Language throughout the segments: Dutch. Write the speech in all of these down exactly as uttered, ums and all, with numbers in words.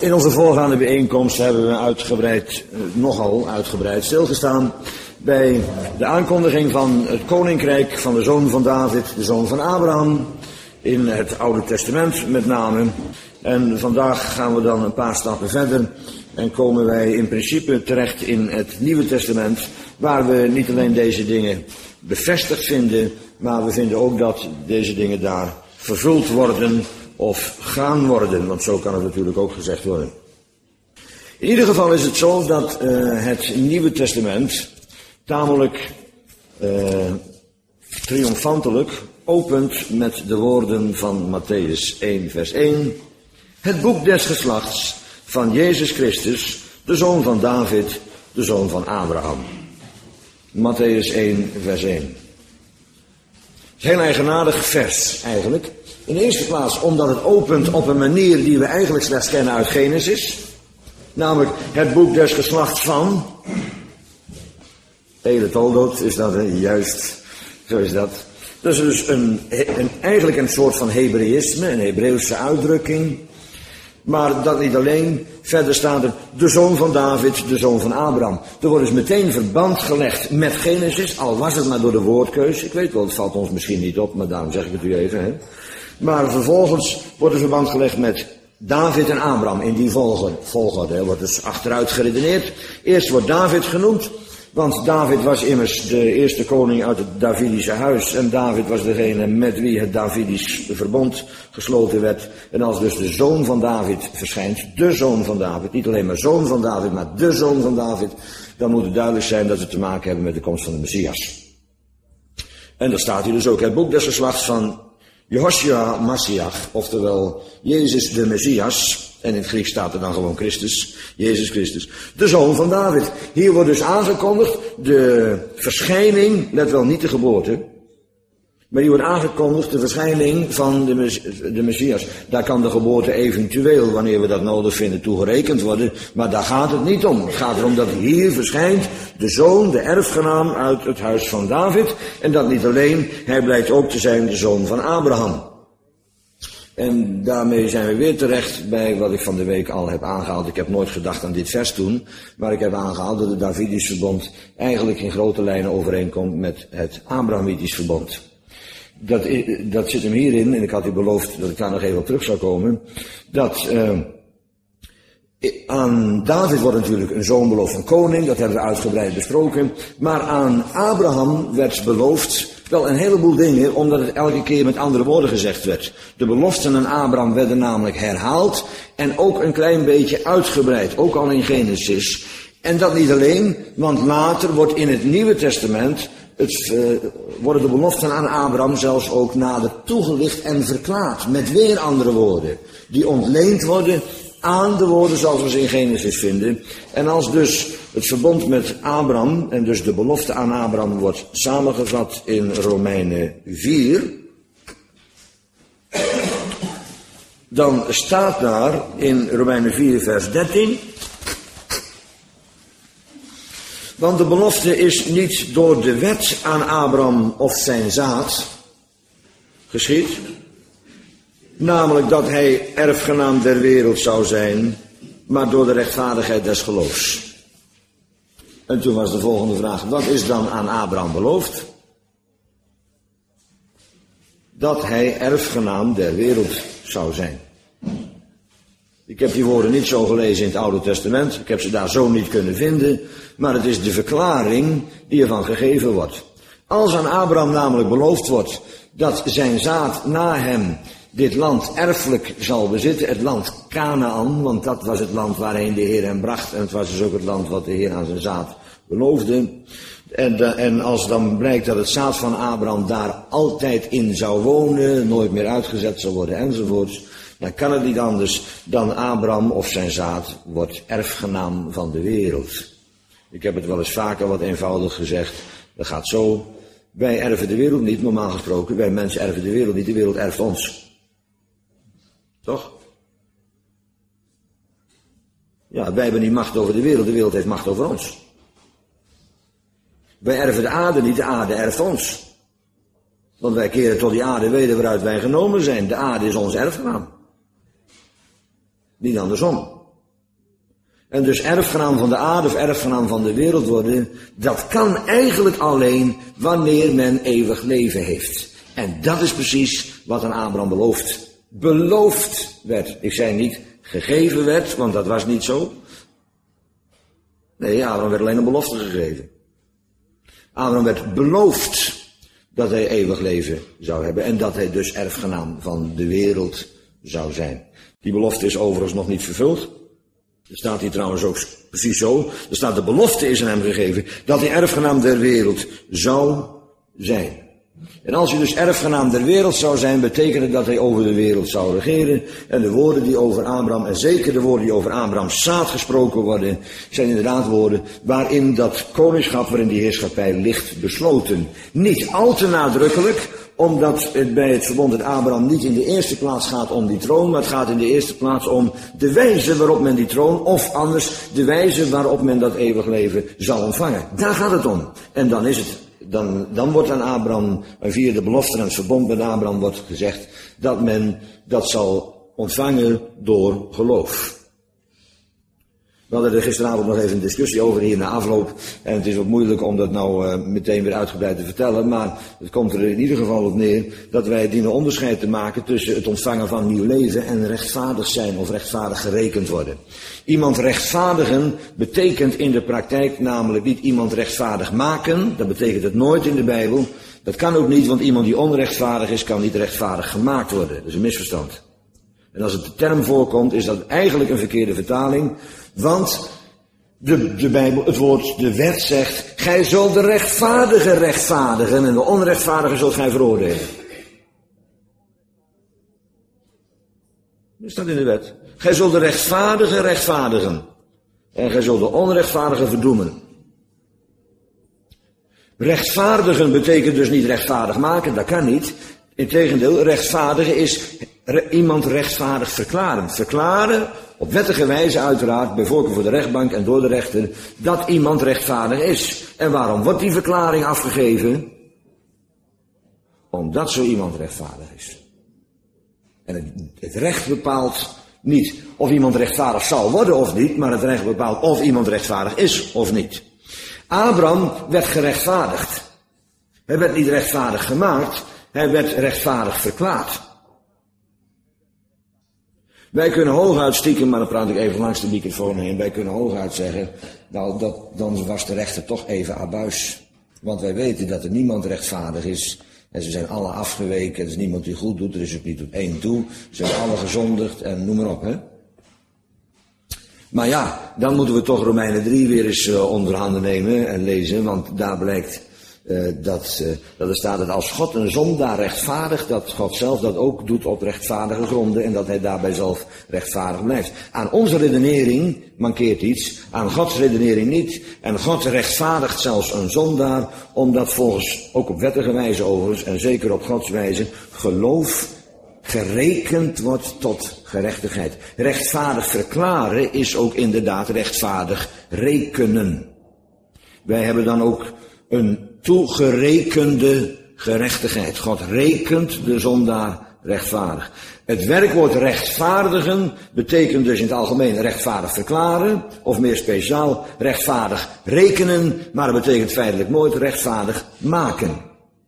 In onze voorgaande bijeenkomst hebben we uitgebreid, nogal uitgebreid stilgestaan bij de aankondiging van het koninkrijk van de zoon van David, de zoon van Abraham, in het Oude Testament met name. En vandaag gaan we dan een paar stappen verder en komen wij in principe terecht in het Nieuwe Testament, waar we niet alleen deze dingen bevestigd vinden, maar we vinden ook dat deze dingen daar vervuld worden of gaan worden, want zo kan het natuurlijk ook gezegd worden. In ieder geval is het zo dat uh, het Nieuwe Testament tamelijk uh, triomfantelijk opent met de woorden van Matthäus één vers één. Het boek des geslachts van Jezus Christus, de zoon van David, de zoon van Abraham. Matthäus één vers één. Het is een heel eigenaardig vers eigenlijk. In de eerste plaats omdat het opent op een manier die we eigenlijk slechts kennen uit Genesis. Namelijk het boek des geslachts van. Hele toldot is dat, hè? Juist, zo is dat. Dat is dus een, een, eigenlijk een soort van Hebreïsme, een Hebreeuwse uitdrukking. Maar dat niet alleen, verder staat er de zoon van David, de zoon van Abraham. Er wordt dus meteen verband gelegd met Genesis, al was het maar door de woordkeus. Ik weet wel, het valt ons misschien niet op, maar daarom zeg ik het u even. Hè. Maar vervolgens wordt er verband gelegd met David en Abraham in die volgorde. volgorde hè. Wordt dus achteruit geredeneerd. Eerst wordt David genoemd, want David was immers de eerste koning uit het Davidische huis. En David was degene met wie het Davidisch verbond gesloten werd. En als dus de zoon van David verschijnt, de zoon van David, niet alleen maar zoon van David, maar de zoon van David, dan moet het duidelijk zijn dat we te maken hebben met de komst van de Messias. En daar staat hier dus ook het boek des geslachts van Jehoshua Mashiach, oftewel Jezus de Messias. En in het Grieks staat er dan gewoon Christus, Jezus Christus, de zoon van David. Hier wordt dus aangekondigd de verschijning, let wel niet de geboorte, maar hier wordt aangekondigd de verschijning van de, mes, de Messias. Daar kan de geboorte eventueel, wanneer we dat nodig vinden, toegerekend worden, maar daar gaat het niet om. Het gaat erom dat hier verschijnt de zoon, de erfgenaam uit het huis van David. En dat niet alleen, hij blijkt ook te zijn de zoon van Abraham. En daarmee zijn we weer terecht bij wat ik van de week al heb aangehaald. Ik heb nooit gedacht aan dit vers toen, maar ik heb aangehaald dat het Davidisch verbond eigenlijk in grote lijnen overeenkomt met het Abrahamitisch verbond. Dat, dat zit hem hierin, en ik had u beloofd dat ik daar nog even op terug zou komen, dat uh, aan David wordt natuurlijk een zoon beloofd, een koning, dat hebben we uitgebreid besproken, maar aan Abraham werd beloofd wel een heleboel dingen, omdat het elke keer met andere woorden gezegd werd. De beloften aan Abraham werden namelijk herhaald en ook een klein beetje uitgebreid, ook al in Genesis. En dat niet alleen, want later wordt in het Nieuwe Testament het, uh, worden de beloften aan Abraham zelfs ook nader toegelicht en verklaard, met weer andere woorden, die ontleend worden aan de woorden zoals we ze in Genesis vinden. En als dus het verbond met Abraham en dus de belofte aan Abraham wordt samengevat in Romeinen vier, dan staat daar in Romeinen vier vers dertien, want de belofte is niet door de wet aan Abraham of zijn zaad geschied, namelijk dat hij erfgenaam der wereld zou zijn, maar door de rechtvaardigheid des geloofs. En toen was de volgende vraag, wat is dan aan Abraham beloofd? Dat hij erfgenaam der wereld zou zijn. Ik heb die woorden niet zo gelezen in het Oude Testament, ik heb ze daar zo niet kunnen vinden, maar het is de verklaring die ervan gegeven wordt. Als aan Abraham namelijk beloofd wordt dat zijn zaad na hem dit land erfelijk zal bezitten, het land Kanaan, want dat was het land waarheen de Heer hem bracht en het was dus ook het land wat de Heer aan zijn zaad beloofde. En, de, en als dan blijkt dat het zaad van Abraham daar altijd in zou wonen, nooit meer uitgezet zou worden enzovoorts, dan kan het niet anders dan Abraham of zijn zaad wordt erfgenaam van de wereld. Ik heb het wel eens vaker wat eenvoudig gezegd, dat gaat zo, wij erven de wereld niet, normaal gesproken, wij mensen erven de wereld niet, de wereld erft ons. Toch? Ja, wij hebben niet macht over de wereld, de wereld heeft macht over ons. Wij erven de aarde niet, de aarde erft ons. Want wij keren tot die aarde weder waaruit wij genomen zijn. De aarde is ons erfgenaam. Niet andersom. en dus erfgenaam van de aarde of erfgenaam van de wereld worden, dat kan eigenlijk alleen wanneer men eeuwig leven heeft. En dat is precies wat aan Abraham beloofd, beloofd werd. Ik zei niet gegeven werd, want dat was niet zo. Nee, Abraham werd alleen een belofte gegeven. Abraham werd beloofd dat hij eeuwig leven zou hebben en dat hij dus erfgenaam van de wereld zou zijn. Die belofte is overigens nog niet vervuld. Er staat hier trouwens ook precies zo. Er staat de belofte is aan hem gegeven dat hij erfgenaam der wereld zou zijn. En als hij dus erfgenaam der wereld zou zijn, betekende dat hij over de wereld zou regeren. En de woorden die over Abraham, en zeker de woorden die over Abraham's zaad gesproken worden, zijn inderdaad woorden waarin dat koningschap, waarin die heerschappij ligt besloten. Niet al te nadrukkelijk, omdat het bij het verbond met Abraham niet in de eerste plaats gaat om die troon, maar het gaat in de eerste plaats om de wijze waarop men die troon, of anders de wijze waarop men dat eeuwig leven zal ontvangen. Daar gaat het om. En dan is het Dan, dan wordt aan Abraham, via de belofte en het verbond met Abraham wordt gezegd dat men dat zal ontvangen door geloof. We hadden er gisteravond nog even een discussie over hier na afloop. En het is ook moeilijk om dat nou uh, meteen weer uitgebreid te vertellen. Maar het komt er in ieder geval op neer dat wij dienen onderscheid te maken tussen het ontvangen van nieuw leven en rechtvaardig zijn of rechtvaardig gerekend worden. Iemand rechtvaardigen betekent in de praktijk namelijk niet iemand rechtvaardig maken. Dat betekent het nooit in de Bijbel. Dat kan ook niet, want iemand die onrechtvaardig is kan niet rechtvaardig gemaakt worden. Dat is een misverstand. En als het de term voorkomt, is dat eigenlijk een verkeerde vertaling. Want de, de Bijbel, het woord, de wet zegt, gij zult de rechtvaardige rechtvaardigen en de onrechtvaardige zult gij veroordelen. Dat staat in de wet. Gij zult de rechtvaardige rechtvaardigen en gij zult de onrechtvaardige verdoemen. Rechtvaardigen betekent dus niet rechtvaardig maken, dat kan niet. Integendeel, rechtvaardigen is re, iemand rechtvaardig verklaren. Verklaren, op wettige wijze uiteraard, bij voorkeur voor de rechtbank en door de rechter, dat iemand rechtvaardig is. En waarom wordt die verklaring afgegeven? Omdat zo iemand rechtvaardig is. En het, het recht bepaalt niet of iemand rechtvaardig zal worden of niet, maar het recht bepaalt of iemand rechtvaardig is of niet. Abraham werd gerechtvaardigd. Hij werd niet rechtvaardig gemaakt, hij werd rechtvaardig verklaard. Wij kunnen hooguit stiekem, maar dan praat ik even langs de microfoon heen, wij kunnen hooguit zeggen, nou dat, dan was de rechter toch even abuis. Want wij weten dat er niemand rechtvaardig is. En ze zijn alle afgeweken, er is niemand die goed doet, er is ook niet tot één toe. Ze zijn alle gezondigd en noem maar op, hè. Maar ja, dan moeten we toch Romeinen drie weer eens uh, onder handen nemen en lezen, want daar blijkt uh, dat, uh, dat er staat dat als God een zondaar rechtvaardigt, dat God zelf dat ook doet op rechtvaardige gronden en dat hij daarbij zelf rechtvaardig blijft. Aan onze redenering mankeert iets, aan Gods redenering niet. En God rechtvaardigt zelfs een zondaar, omdat volgens, ook op wettige wijze overigens, en zeker op Gods wijze, geloof gerekend wordt tot gerechtigheid. Rechtvaardig verklaren is ook inderdaad rechtvaardig rekenen. Wij hebben dan ook een toegerekende gerechtigheid. God rekent de zondaar rechtvaardig. Het werkwoord rechtvaardigen betekent dus in het algemeen rechtvaardig verklaren, of meer speciaal rechtvaardig rekenen, maar het betekent feitelijk nooit rechtvaardig maken.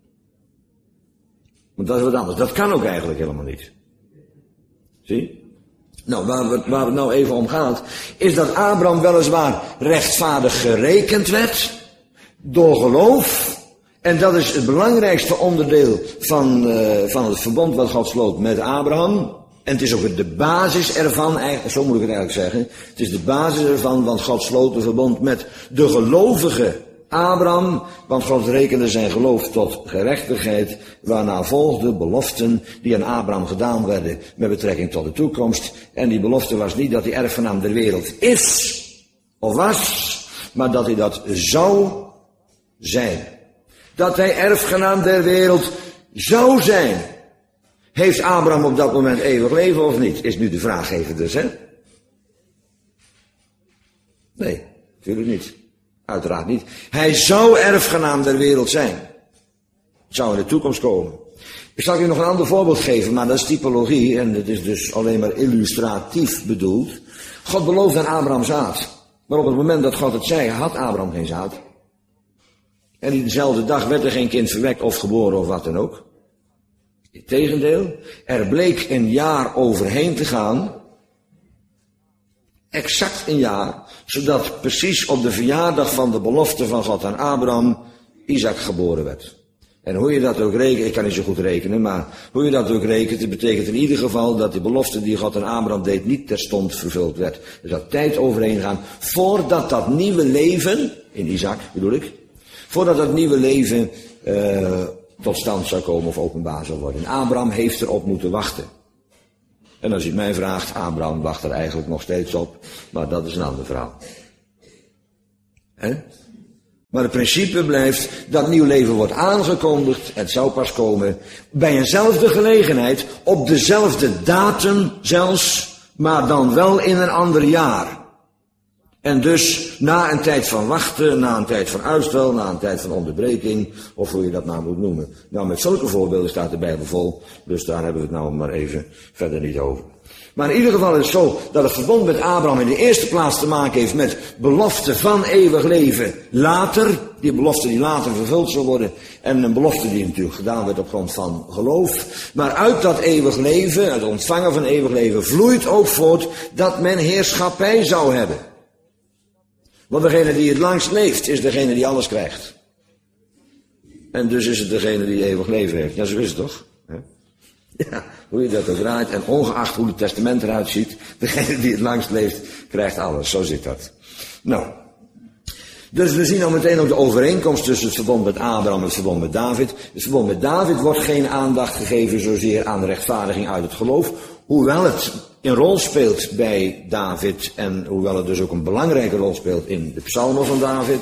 Want dat is wat anders. Dat kan ook eigenlijk helemaal niet. Zie? Nou, waar, we, waar het nou even om gaat, is dat Abraham weliswaar rechtvaardig gerekend werd, door geloof, en dat is het belangrijkste onderdeel van, uh, van het verbond wat God sloot met Abraham. En het is ook de basis ervan, zo moet ik het eigenlijk zeggen, het is de basis ervan, want God sloot een verbond met de gelovige Abraham, want God rekende zijn geloof tot gerechtigheid, waarna volgden beloften die aan Abraham gedaan werden met betrekking tot de toekomst. En die belofte was niet dat hij erfgenaam der wereld is, of was, maar dat hij dat zou zijn. Dat hij erfgenaam der wereld zou zijn. Heeft Abraham op dat moment eeuwig leven of niet? Is nu de vraag even dus, hè? Nee, natuurlijk niet. Uiteraard niet. Hij zou erfgenaam der wereld zijn. Het zou in de toekomst komen. Ik zal u nog een ander voorbeeld geven, maar dat is typologie en het is dus alleen maar illustratief bedoeld. God belooft aan Abraham zaad. Maar op het moment dat God het zei, had Abraham geen zaad. En die dezelfde dag werd er geen kind verwekt of geboren of wat dan ook. Integendeel, er bleek een jaar overheen te gaan. Exact een jaar. Zodat precies op de verjaardag van de belofte van God aan Abraham Isaac geboren werd. En hoe je dat ook rekent, ik kan niet zo goed rekenen, maar hoe je dat ook rekent, het betekent in ieder geval dat die belofte die God aan Abraham deed niet terstond vervuld werd. Er zou tijd overheen gaan voordat dat nieuwe leven, in Isaac bedoel ik, voordat dat nieuwe leven uh, tot stand zou komen of openbaar zou worden. En Abraham heeft erop moeten wachten. En als u het mij vraagt, Abraham wacht er eigenlijk nog steeds op, maar dat is een ander verhaal. Hè? Maar het principe blijft, dat nieuw leven wordt aangekondigd, het zou pas komen, bij eenzelfde gelegenheid, op dezelfde datum zelfs, maar dan wel in een ander jaar. En dus na een tijd van wachten, na een tijd van uitstel, na een tijd van onderbreking, of hoe je dat nou moet noemen. Nou, met zulke voorbeelden staat de Bijbel vol, dus daar hebben we het nou maar even verder niet over. Maar in ieder geval is het zo dat het verbond met Abraham in de eerste plaats te maken heeft met belofte van eeuwig leven later. Die belofte die later vervuld zal worden. En een belofte die natuurlijk gedaan werd op grond van geloof. Maar uit dat eeuwig leven, het ontvangen van eeuwig leven, vloeit ook voort dat men heerschappij zou hebben. Want degene die het langst leeft is degene die alles krijgt. En dus is het degene die eeuwig leven heeft. Ja, zo is het toch? Ja, hoe je dat ook draait. En ongeacht hoe het testament eruit ziet, degene die het langst leeft, krijgt alles. Zo zit dat. Nou. Dus we zien al meteen ook de overeenkomst tussen het verbond met Abraham en het verbond met David. Het verbond met David wordt geen aandacht gegeven zozeer aan de rechtvaardiging uit het geloof. Hoewel het een rol speelt bij David en hoewel het dus ook een belangrijke rol speelt in de psalmen van David.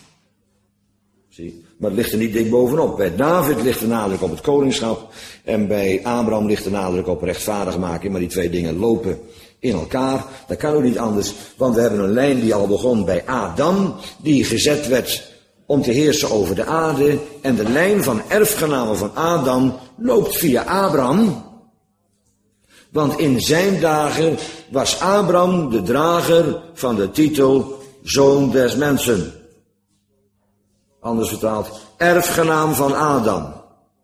Zie, maar het ligt er niet dik bovenop. Bij David ligt de nadruk op het koningschap en bij Abraham ligt de nadruk op rechtvaardigmaking. Maar die twee dingen lopen in elkaar. Dat kan ook niet anders, want we hebben een lijn die al begon bij Adam, die gezet werd om te heersen over de aarde. En de lijn van erfgenamen van Adam loopt via Abraham. Want in zijn dagen was Abraham de drager van de titel Zoon des Mensen. Anders vertaald, erfgenaam van Adam.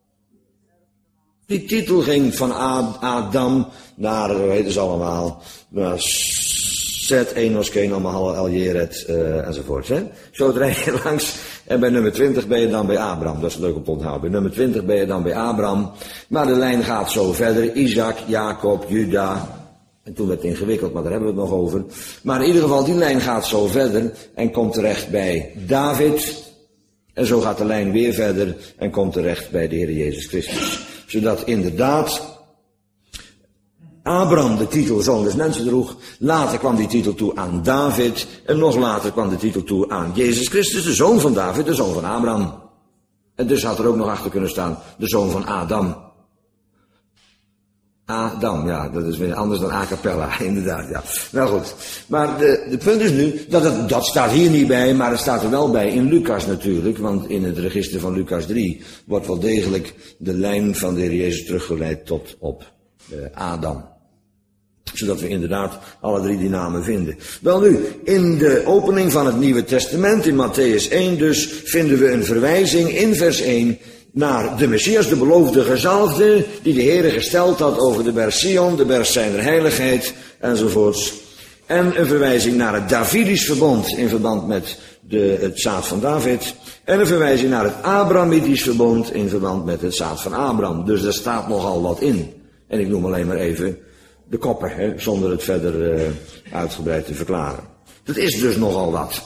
Die titel ging van Adam naar, hoe heet het allemaal, naar Zet, Enos, Kenan, Mahal, El Jeret, uh, enzovoort. Hè? Zo rijd je langs en bij nummer twintig ben je dan bij Abraham. Dat is leuk om te onthouden. Bij nummer twintig ben je dan bij Abraham. Maar de lijn gaat zo verder. Isaac, Jacob, Juda. En toen werd het ingewikkeld, maar daar hebben we het nog over. Maar in ieder geval, die lijn gaat zo verder en komt terecht bij David. En zo gaat de lijn weer verder en komt terecht bij de Heer Jezus Christus. Zodat inderdaad Abraham de titel Zoon des Mensen droeg. Later kwam die titel toe aan David. En nog later kwam de titel toe aan Jezus Christus, de zoon van David, de zoon van Abraham. En dus had er ook nog achter kunnen staan, de zoon van Adam. Adam, ja, dat is weer anders dan a cappella, inderdaad, ja. Nou goed, maar de, de punt is nu, dat, het, dat staat hier niet bij, maar het staat er wel bij in Lucas natuurlijk, want in het register van Lucas drie wordt wel degelijk de lijn van de Heer Jezus teruggeleid tot op uh, Adam. Zodat we inderdaad alle drie die namen vinden. Wel nu, in de opening van het Nieuwe Testament, in Matthäus één dus, vinden we een verwijzing in vers één naar de Messias, de beloofde gezalfde, die de Heere gesteld had over de berg Sion, de berg zijner heiligheid, enzovoorts. En een verwijzing naar het Davidisch verbond in verband met de, het zaad van David. En een verwijzing naar het Abrahamitisch verbond in verband met het zaad van Abraham. Dus daar staat nogal wat in. En ik noem alleen maar even de koppen, hè, zonder het verder uh, uitgebreid te verklaren. Dat is dus nogal wat.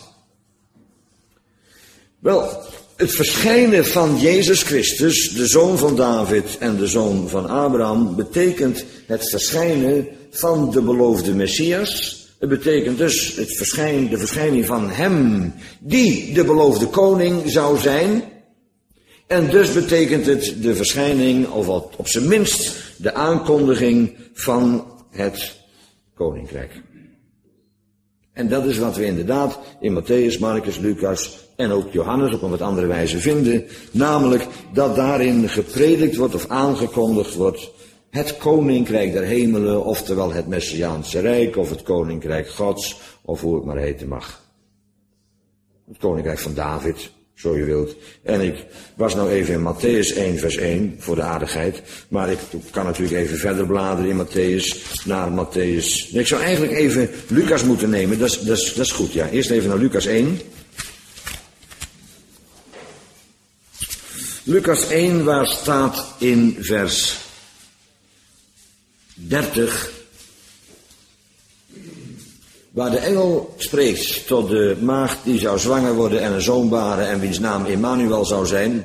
Wel, het verschijnen van Jezus Christus, de zoon van David en de zoon van Abraham, betekent het verschijnen van de beloofde Messias. Het betekent dus het verschijn, de verschijning van hem die de beloofde koning zou zijn. En dus betekent het de verschijning, of op zijn minst de aankondiging van het koninkrijk. En dat is wat we inderdaad in Matthäus, Marcus, Lucas en ook Johannes op een wat andere wijze vinden. Namelijk dat daarin gepredikt wordt of aangekondigd wordt Het koninkrijk der hemelen, oftewel het Messiaanse rijk, of het koninkrijk Gods, of hoe het maar heten mag. Het koninkrijk van David, zo je wilt. En ik was nou even in Matthäus één vers één, voor de aardigheid. Maar ik kan natuurlijk even verder bladeren in Matthäus, naar Matthäus. Ik zou eigenlijk even Lucas moeten nemen, dat is, dat is, dat is goed, ja. Eerst even naar Lucas één. Lucas één, waar staat in vers dertig, waar de engel spreekt tot de maagd die zou zwanger worden en een zoon baren en wiens naam Emmanuel zou zijn.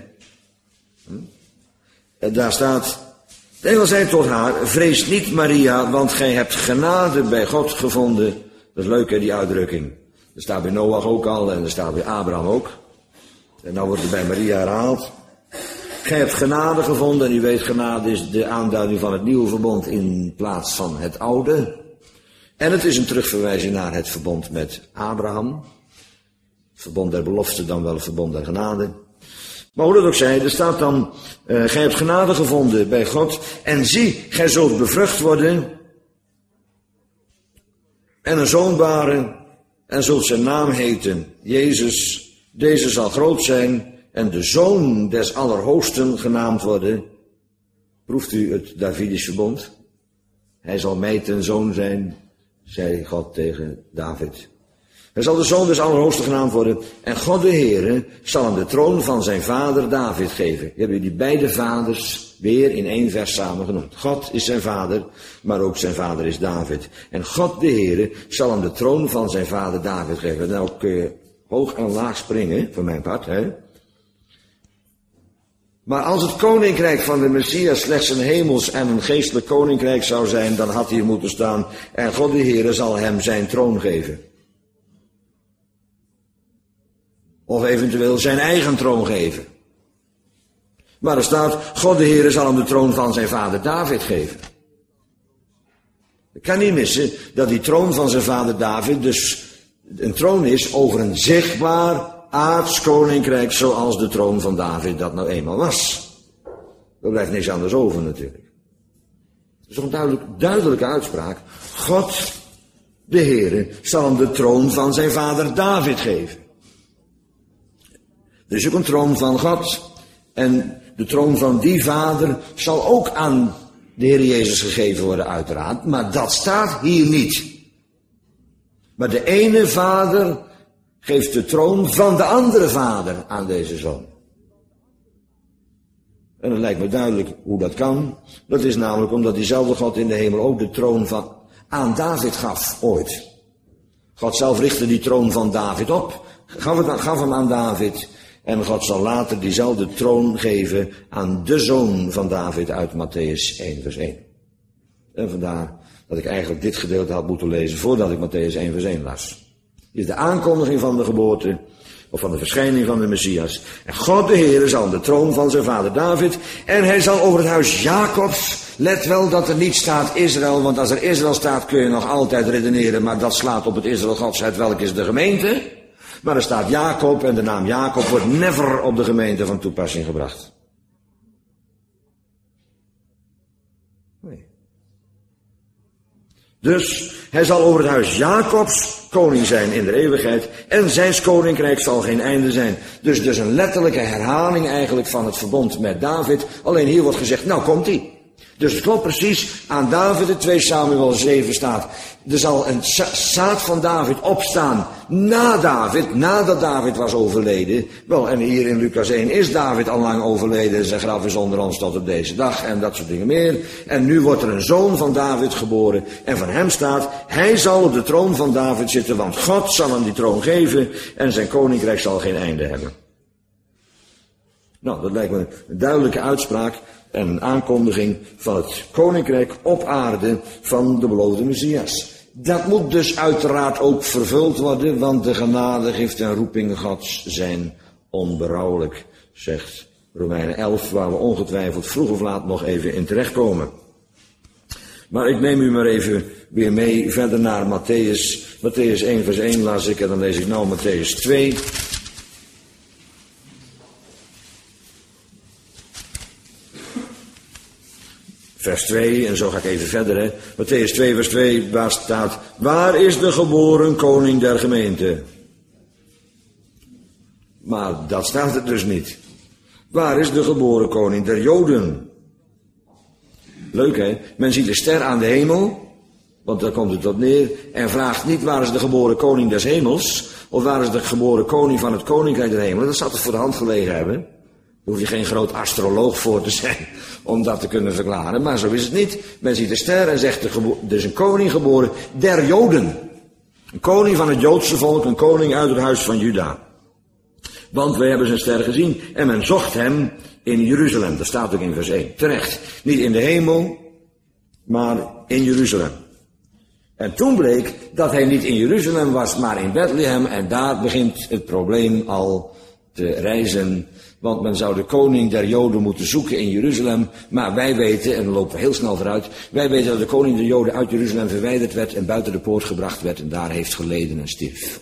En daar staat, de engel zei tot haar, vrees niet Maria, want gij hebt genade bij God gevonden. Dat is leuk hè, die uitdrukking. Dat staat bij Noach ook al en dat staat bij Abraham ook. En nou wordt het bij Maria herhaald. Gij hebt genade gevonden, en u weet, genade is de aanduiding van het nieuwe verbond in plaats van het oude. En het is een terugverwijzing naar het verbond met Abraham. Het verbond der belofte, dan wel het verbond der genade. Maar hoe dat ook zij, er staat dan, uh, gij hebt genade gevonden bij God, en zie, gij zult bevrucht worden, en een zoon baren, en zult zijn naam heten, Jezus. Deze zal groot zijn, en de zoon des Allerhoogsten genaamd worden. Proeft u het Davidisch verbond? Hij zal mij ten zoon zijn, zei God tegen David. Hij zal de zoon des Allerhoogsten genaamd worden. En God de Heere zal hem de troon van zijn vader David geven. Je hebt die beide vaders weer in één vers samen genoemd. God is zijn vader, maar ook zijn vader is David. En God de Heere zal hem de troon van zijn vader David geven. Nou kun je hoog en laag springen, voor mijn part, hè. Maar als het koninkrijk van de Messias slechts een hemels en een geestelijk koninkrijk zou zijn, dan had hier moeten staan, en God de Heere zal hem zijn troon geven. Of eventueel zijn eigen troon geven. Maar er staat, God de Heere zal hem de troon van zijn vader David geven. Ik kan niet missen dat die troon van zijn vader David dus een troon is over een zichtbaar aards koninkrijk zoals de troon van David dat nou eenmaal was. Er blijft niks anders over natuurlijk. Het is toch een duidelijk, duidelijke uitspraak. God, de Heere, zal hem de troon van zijn vader David geven. Er is ook een troon van God. En de troon van die vader zal ook aan de Heer Jezus gegeven worden uiteraard. Maar dat staat hier niet. Maar de ene vader geeft de troon van de andere vader aan deze zoon. En het lijkt me duidelijk hoe dat kan. Dat is namelijk omdat diezelfde God in de hemel ook de troon van, aan David gaf ooit. God zelf richtte die troon van David op. Gaf, het, gaf hem aan David. En God zal later diezelfde troon geven aan de zoon van David uit Matthäus één vers één. En vandaar dat ik eigenlijk dit gedeelte had moeten lezen voordat ik Matthäus één vers één las. Dit is de aankondiging van de geboorte, of van de verschijning van de Messias. En God de Heere zal de troon van zijn vader David, en hij zal over het huis Jacobs, let wel dat er niet staat Israël, want als er Israël staat kun je nog altijd redeneren, maar dat slaat op het Israël Gods uit, welk is de gemeente? Maar er staat Jacob, en de naam Jacob wordt never op de gemeente van toepassing gebracht. Nee. Dus hij zal over het huis Jacobs koning zijn in de eeuwigheid, en zijns koninkrijk zal geen einde zijn. Dus dus een letterlijke herhaling eigenlijk van het verbond met David. Alleen hier wordt gezegd, nou komt hij. Dus het klopt precies, aan David, in twee Samuel zeven staat, er zal een zaad van David opstaan na David, nadat David was overleden. Wel, en hier in Lucas één is David al lang overleden, zijn graf is onder ons tot op deze dag en dat soort dingen meer. En nu wordt er een zoon van David geboren en van hem staat, hij zal op de troon van David zitten, want God zal hem die troon geven en zijn koninkrijk zal geen einde hebben. Nou, dat lijkt me een duidelijke uitspraak en een aankondiging van het koninkrijk op aarde van de beloofde Messias. Dat moet dus uiteraard ook vervuld worden, want de genadegift en roeping Gods zijn onberouwelijk, zegt Romeinen elf, waar we ongetwijfeld vroeg of laat nog even in terechtkomen. Maar ik neem u maar even weer mee verder naar Matthäus. Matthäus één vers één las ik en dan lees ik nou Matthäus twee. vers twee, en zo ga ik even verder, hè. Mattheüs twee, vers twee, waar staat, waar is de geboren koning der gemeente? Maar dat staat er dus niet. Waar is de geboren koning der Joden? Leuk, hè? Men ziet de ster aan de hemel, want daar komt het op neer, en vraagt niet waar is de geboren koning des hemels, of waar is de geboren koning van het koninkrijk der hemelen. Dat zou toch voor de hand gelegen hebben. Daar hoef je geen groot astroloog voor te zijn om dat te kunnen verklaren, maar zo is het niet. Men ziet de ster en zegt, er is een koning geboren der Joden. Een koning van het Joodse volk, een koning uit het huis van Juda. Want wij hebben zijn ster gezien en men zocht hem in Jeruzalem. Dat staat ook in vers één. Terecht. Niet in de hemel, maar in Jeruzalem. En toen bleek dat hij niet in Jeruzalem was, maar in Bethlehem. En daar begint het probleem al te rijzen. Want men zou de koning der Joden moeten zoeken in Jeruzalem. Maar wij weten, en dan lopen we heel snel vooruit. Wij weten dat de koning der Joden uit Jeruzalem verwijderd werd en buiten de poort gebracht werd. En daar heeft geleden en stierf.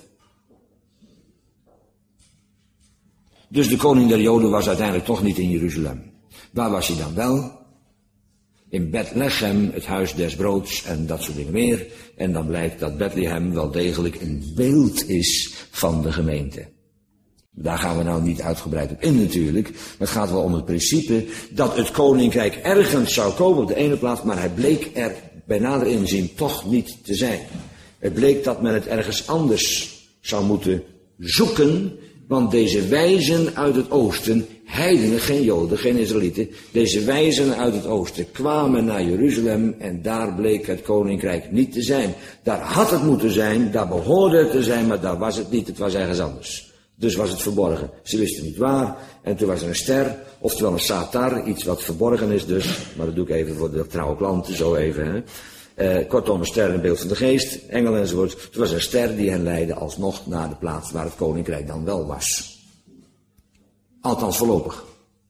Dus de koning der Joden was uiteindelijk toch niet in Jeruzalem. Waar was hij dan wel? In Bethlehem, het huis des broods en dat soort dingen meer. En dan blijkt dat Bethlehem wel degelijk een beeld is van de gemeente. Daar gaan we nou niet uitgebreid op in natuurlijk. Maar het gaat wel om het principe dat het koninkrijk ergens zou komen op de ene plaats. Maar hij bleek er bij nader inzien toch niet te zijn. Het bleek dat men het ergens anders zou moeten zoeken. Want deze wijzen uit het oosten, heidenen, geen Joden, geen Israëlieten, deze wijzen uit het oosten kwamen naar Jeruzalem en daar bleek het koninkrijk niet te zijn. Daar had het moeten zijn, daar behoorde het te zijn, maar daar was het niet, het was ergens anders. Dus was het verborgen. Ze wisten niet waar en toen was er een ster, oftewel een satar, iets wat verborgen is dus, maar dat doe ik even voor de trouwe klanten, zo even, hè. Uh, kortom, een ster in beeld van de geest, engel enzovoort. Het was een ster die hen leidde alsnog naar de plaats waar het koninkrijk dan wel was. Althans voorlopig.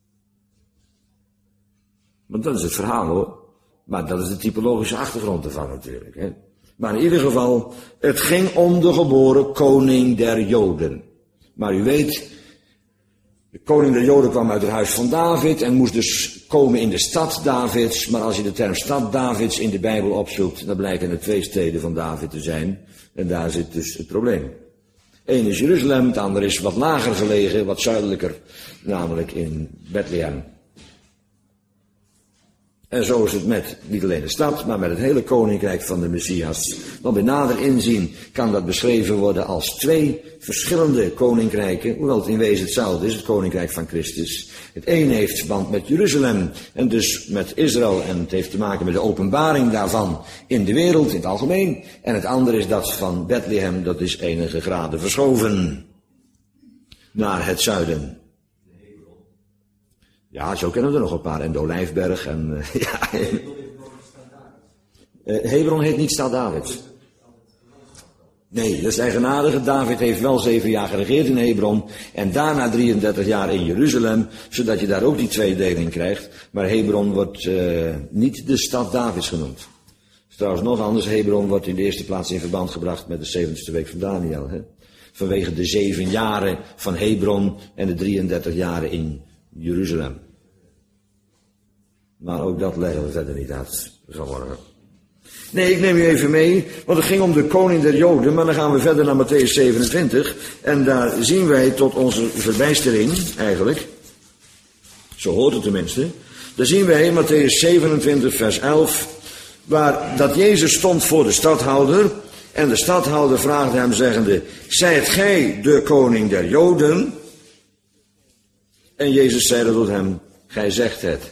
Want dat is het verhaal hoor. Maar dat is de typologische achtergrond ervan natuurlijk. Hè. Maar in ieder geval, het ging om de geboren koning der Joden. Maar u weet, de koning der Joden kwam uit het huis van David en moest dus komen in de stad Davids. Maar als je de term stad Davids in de Bijbel opzoekt, dan blijken er twee steden van David te zijn. En daar zit dus het probleem. Eén is Jeruzalem, het andere is wat lager gelegen, wat zuidelijker, namelijk in Bethlehem. En zo is het met niet alleen de stad, maar met het hele koninkrijk van de Messias. Want bij nader inzien kan dat beschreven worden als twee verschillende koninkrijken, hoewel het in wezen hetzelfde is, het koninkrijk van Christus. Het een heeft verband met Jeruzalem en dus met Israël en het heeft te maken met de openbaring daarvan in de wereld in het algemeen. En het andere is dat van Bethlehem, dat is enige graden verschoven naar het zuiden. Ja, zo kennen we er nog een paar. En de Olijfberg en... Uh, ja. uh, Hebron heet niet stad David. Nee, dat is eigenaardige. David heeft wel zeven jaar geregeerd in Hebron. En daarna drieëndertig jaar in Jeruzalem. Zodat je daar ook die tweedeling krijgt. Maar Hebron wordt uh, niet de stad Davids genoemd. Dat is trouwens nog anders. Hebron wordt in de eerste plaats in verband gebracht met de zeventigste week van Daniel. Hè? Vanwege de zeven jaren van Hebron en de drieëndertig jaren in Jeruzalem. Maar ook dat leggen we verder niet uit vanmorgen. Nee, ik neem u even mee, want het ging om de koning der Joden, maar dan gaan we verder naar Mattheüs zevenentwintig. En daar zien wij tot onze verbijstering, eigenlijk, zo hoort het tenminste, daar zien wij in Mattheüs zevenentwintig vers elf, waar dat Jezus stond voor de stadhouder, en de stadhouder vraagde hem zeggende, zijt gij de koning der Joden? En Jezus zeide tot hem, gij zegt het.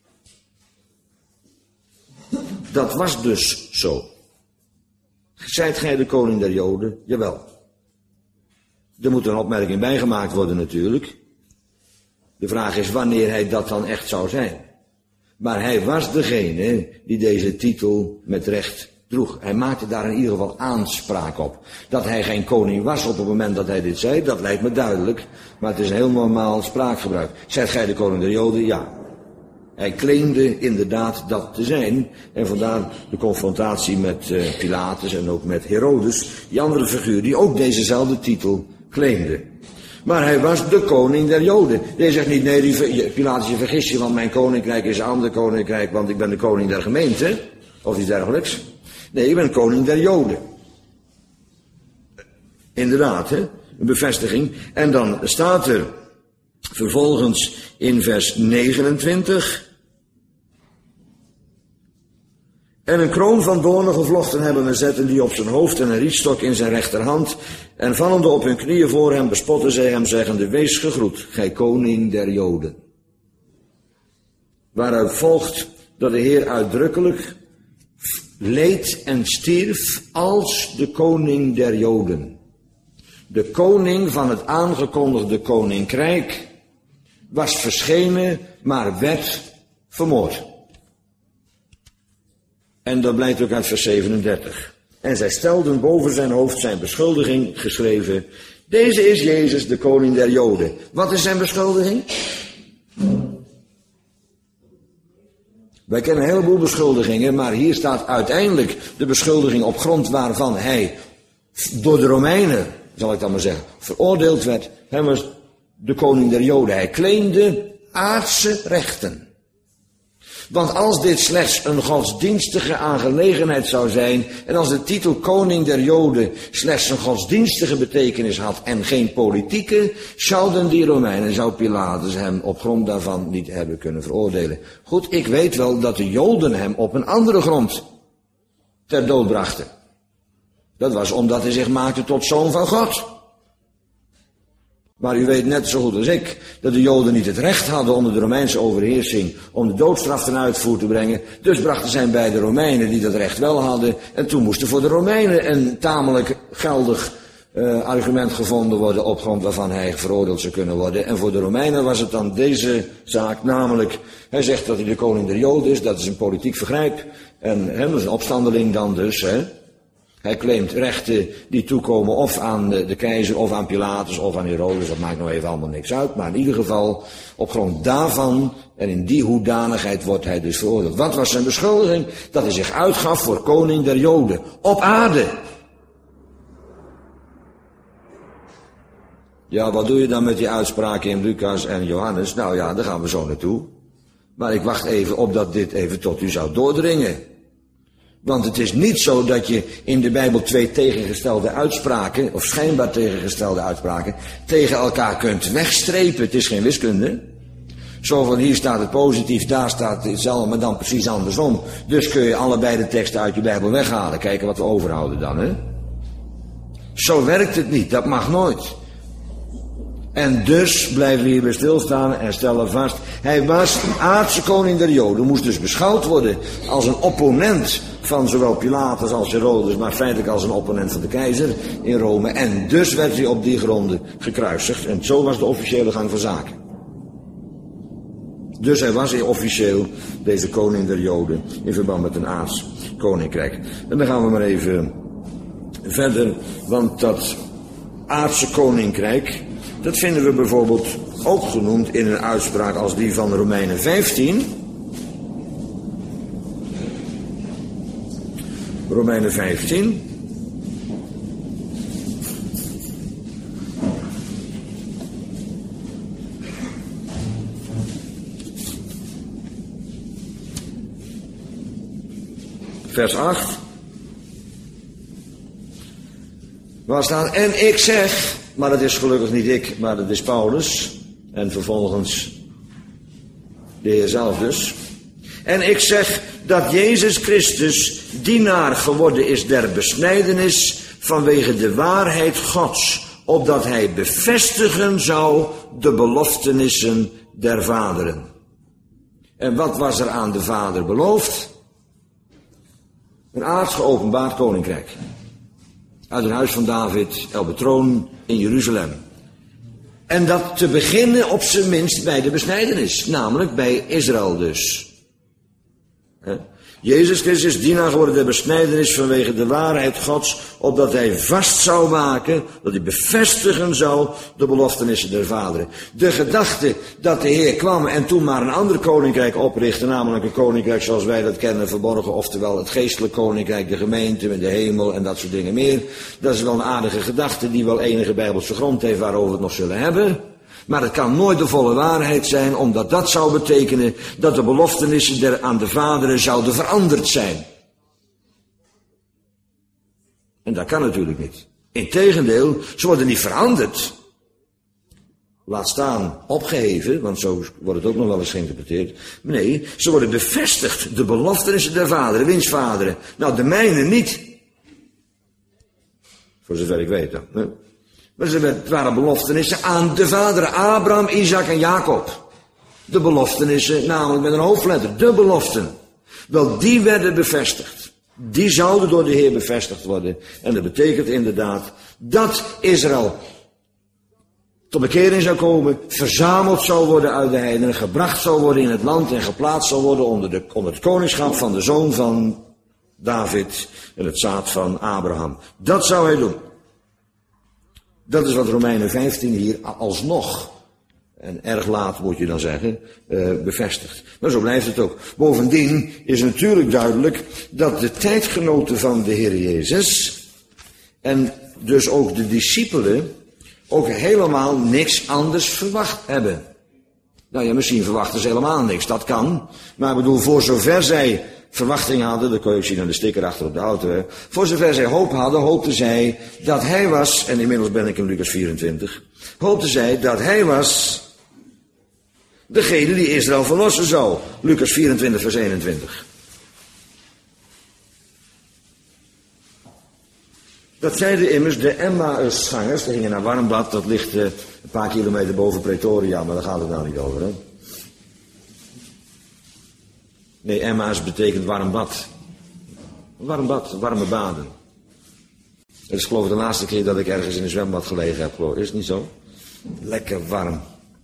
Dat was dus zo. Zijt gij de koning der Joden? Jawel. Er moet een opmerking bij gemaakt worden natuurlijk. De vraag is wanneer hij dat dan echt zou zijn. Maar hij was degene die deze titel met recht droeg. Hij maakte daar in ieder geval aanspraak op. Dat hij geen koning was op het moment dat hij dit zei, dat lijkt me duidelijk. Maar het is een heel normaal spraakgebruik. Zijt gij de koning der Joden? Ja. Hij claimde inderdaad dat te zijn. En vandaar de confrontatie met uh, Pilatus en ook met Herodes, die andere figuur die ook dezezelfde titel claimde. Maar hij was de koning der Joden. Je zegt niet, nee, die, Pilatus, je vergis je, want mijn koninkrijk is een ander koninkrijk, want ik ben de koning der gemeente. Of iets dergelijks. Nee, ik ben koning der Joden. Inderdaad, hè? Een bevestiging. En dan staat er vervolgens in vers negenentwintig. En een kroon van doornen gevlochten hebben we zetten die op zijn hoofd en een rietstok in zijn rechterhand. En vallende op hun knieën voor hem bespotten zij hem zeggende, wees gegroet, gij koning der Joden. Waaruit volgt dat de Heer uitdrukkelijk leed en stierf als de koning der Joden. De koning van het aangekondigde koninkrijk was verschenen, maar werd vermoord. En dat blijkt ook uit vers zevenendertig. En zij stelden boven zijn hoofd zijn beschuldiging geschreven. Deze is Jezus, de koning der Joden. Wat is zijn beschuldiging? Wij kennen een heleboel beschuldigingen, maar hier staat uiteindelijk de beschuldiging op grond waarvan hij door de Romeinen, zal ik dan maar zeggen, veroordeeld werd. Hij was de koning der Joden. Hij claimde aardse rechten. Want als dit slechts een godsdienstige aangelegenheid zou zijn, en als de titel koning der Joden slechts een godsdienstige betekenis had en geen politieke, zouden die Romeinen, zou Pilatus hem op grond daarvan niet hebben kunnen veroordelen. Goed, ik weet wel dat de Joden hem op een andere grond ter dood brachten. Dat was omdat hij zich maakte tot zoon van God. Maar u weet net zo goed als ik dat de Joden niet het recht hadden onder de Romeinse overheersing om de doodstraf ten uitvoer te brengen. Dus brachten zij bij de Romeinen die dat recht wel hadden. En toen moest er voor de Romeinen een tamelijk geldig uh, argument gevonden worden op grond waarvan hij veroordeeld zou kunnen worden. En voor de Romeinen was het dan deze zaak, namelijk hij zegt dat hij de koning der Joden is, dat is een politiek vergrijp. En hè, dat is een opstandeling dan dus, hè. Hij claimt rechten die toekomen of aan de, de keizer, of aan Pilatus, of aan Herodes. Dat maakt nou even allemaal niks uit. Maar in ieder geval, op grond daarvan en in die hoedanigheid wordt hij dus veroordeeld. Wat was zijn beschuldiging? Dat hij zich uitgaf voor koning der Joden. Op aarde. Ja, wat doe je dan met die uitspraken in Lucas en Johannes? Nou ja, daar gaan we zo naartoe. Maar ik wacht even op dat dit even tot u zou doordringen. Want het is niet zo dat je in de Bijbel twee tegengestelde uitspraken, of schijnbaar tegengestelde uitspraken, tegen elkaar kunt wegstrepen. Het is geen wiskunde. Zo van hier staat het positief, daar staat hetzelfde, maar dan precies andersom. Dus kun je allebei de teksten uit je Bijbel weghalen. Kijken wat we overhouden dan, hè. Zo werkt het niet, dat mag nooit. En dus blijven we hierbij stilstaan en stellen vast, hij was een aardse koning der Joden, moest dus beschouwd worden als een opponent van zowel Pilatus als Herodes, maar feitelijk als een opponent van de keizer in Rome. En dus werd hij op die gronden gekruisigd. En zo was de officiële gang van zaken. Dus hij was officieel deze koning der Joden in verband met een aards koninkrijk. En dan gaan we maar even verder, want dat aardse koninkrijk, dat vinden we bijvoorbeeld ook genoemd in een uitspraak als die van Romeinen vijftien. Romeinen vijftien. Vers acht. Waar staat, en ik zeg, maar dat is gelukkig niet ik, maar dat is Paulus. En vervolgens de Heer zelf dus. En ik zeg dat Jezus Christus dienaar geworden is der besnijdenis vanwege de waarheid Gods, opdat hij bevestigen zou de beloftenissen der vaderen. En wat was er aan de Vader beloofd? Een aards geopenbaard koninkrijk. Uit het huis van David, op de troon in Jeruzalem. En dat te beginnen op zijn minst bij de besnijdenis, namelijk bij Israël dus. Jezus Christus, dienaar geworden der besnijdenis vanwege de waarheid Gods, opdat hij vast zou maken, dat hij bevestigen zou de beloftenissen der vaderen. De gedachte dat de Heer kwam en toen maar een ander koninkrijk oprichtte, namelijk een koninkrijk zoals wij dat kennen, verborgen, oftewel het geestelijk koninkrijk, de gemeente met de hemel en dat soort dingen meer. Dat is wel een aardige gedachte die wel enige bijbelse grond heeft waarover we het nog zullen hebben. Maar het kan nooit de volle waarheid zijn, omdat dat zou betekenen dat de beloftenissen der aan de vaderen zouden veranderd zijn. En dat kan natuurlijk niet. Integendeel, ze worden niet veranderd. Laat staan opgeheven, want zo wordt het ook nog wel eens geïnterpreteerd. Nee, ze worden bevestigd, de beloftenissen der vaderen, wiens vaderen. Nou, de mijne niet. Voor zover ik weet dan. Hè? Maar het waren beloftenissen aan de vaderen, Abraham, Isaac en Jacob. De beloftenissen, namelijk met een hoofdletter, de beloften. Wel, die werden bevestigd. Die zouden door de Heer bevestigd worden. En dat betekent inderdaad dat Israël tot bekering zou komen, verzameld zou worden uit de heidenen, gebracht zou worden in het land en geplaatst zou worden onder, de, onder het koningschap van de zoon van David en het zaad van Abraham. Dat zou hij doen. Dat is wat Romeinen vijftien hier alsnog, en erg laat moet je dan zeggen, uh, bevestigt. Maar zo blijft het ook. Bovendien is natuurlijk duidelijk dat de tijdgenoten van de Heer Jezus, en dus ook de discipelen, ook helemaal niks anders verwacht hebben. Nou ja, misschien verwachten ze helemaal niks, dat kan. Maar ik bedoel, voor zover zij verwachting hadden, dat kon je ook zien aan de sticker achter op de auto, hè. Voor zover zij hoop hadden, hoopten zij dat hij was, en inmiddels ben ik in Lucas vierentwintig, hoopten zij dat hij was degene die Israël verlossen zou. Lucas vierentwintig vers eenentwintig. Dat zeiden immers de Emmausgangers, die gingen naar Warmbad, dat ligt uh, een paar kilometer boven Pretoria, maar daar gaat het nou niet over, hè. Nee, Emmaus betekent warm bad. Warm bad, warme baden. Het is geloof ik de laatste keer dat ik ergens in een zwembad gelegen heb, geloof ik. Is het niet zo? Lekker warm.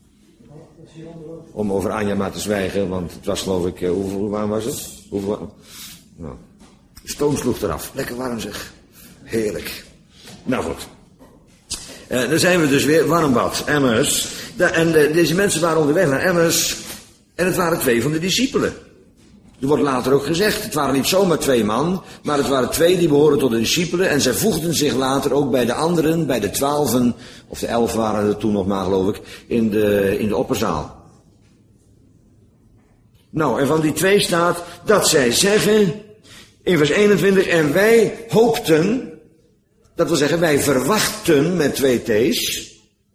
Om over Anja maar te zwijgen, want het was geloof ik, uh, hoeveel warm was het? Hoeveel warm? Nou, de stoom sloeg eraf. Lekker warm zeg. Heerlijk. Nou goed. Uh, dan zijn we dus weer, warmbad, Emmaus. Da- en uh, deze mensen waren onderweg naar Emmaus. En het waren twee van de discipelen. Er wordt later ook gezegd, het waren niet zomaar twee man, maar het waren twee die behoren tot de discipelen. En zij voegden zich later ook bij de anderen, bij de twaalfen, of de elf waren er toen nog maar geloof ik, in de, in de opperzaal. Nou, en van die twee staat dat zij zeggen, in vers eenentwintig, en wij hoopten, dat wil zeggen wij verwachten met twee T's.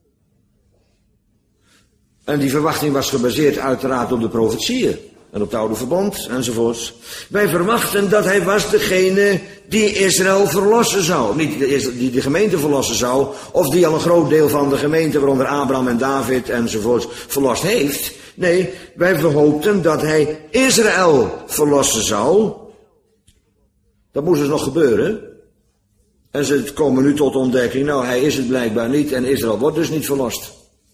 En die verwachting was gebaseerd uiteraard op de profetieën. En op het oude verbond, enzovoorts. Wij verwachten dat hij was degene die Israël verlossen zou. Niet die de gemeente verlossen zou, of die al een groot deel van de gemeente, waaronder Abraham en David enzovoorts, verlost heeft. Nee, wij verhoopten dat hij Israël verlossen zou. Dat moest dus nog gebeuren. En ze komen nu tot ontdekking, nou hij is het blijkbaar niet en Israël wordt dus niet verlost.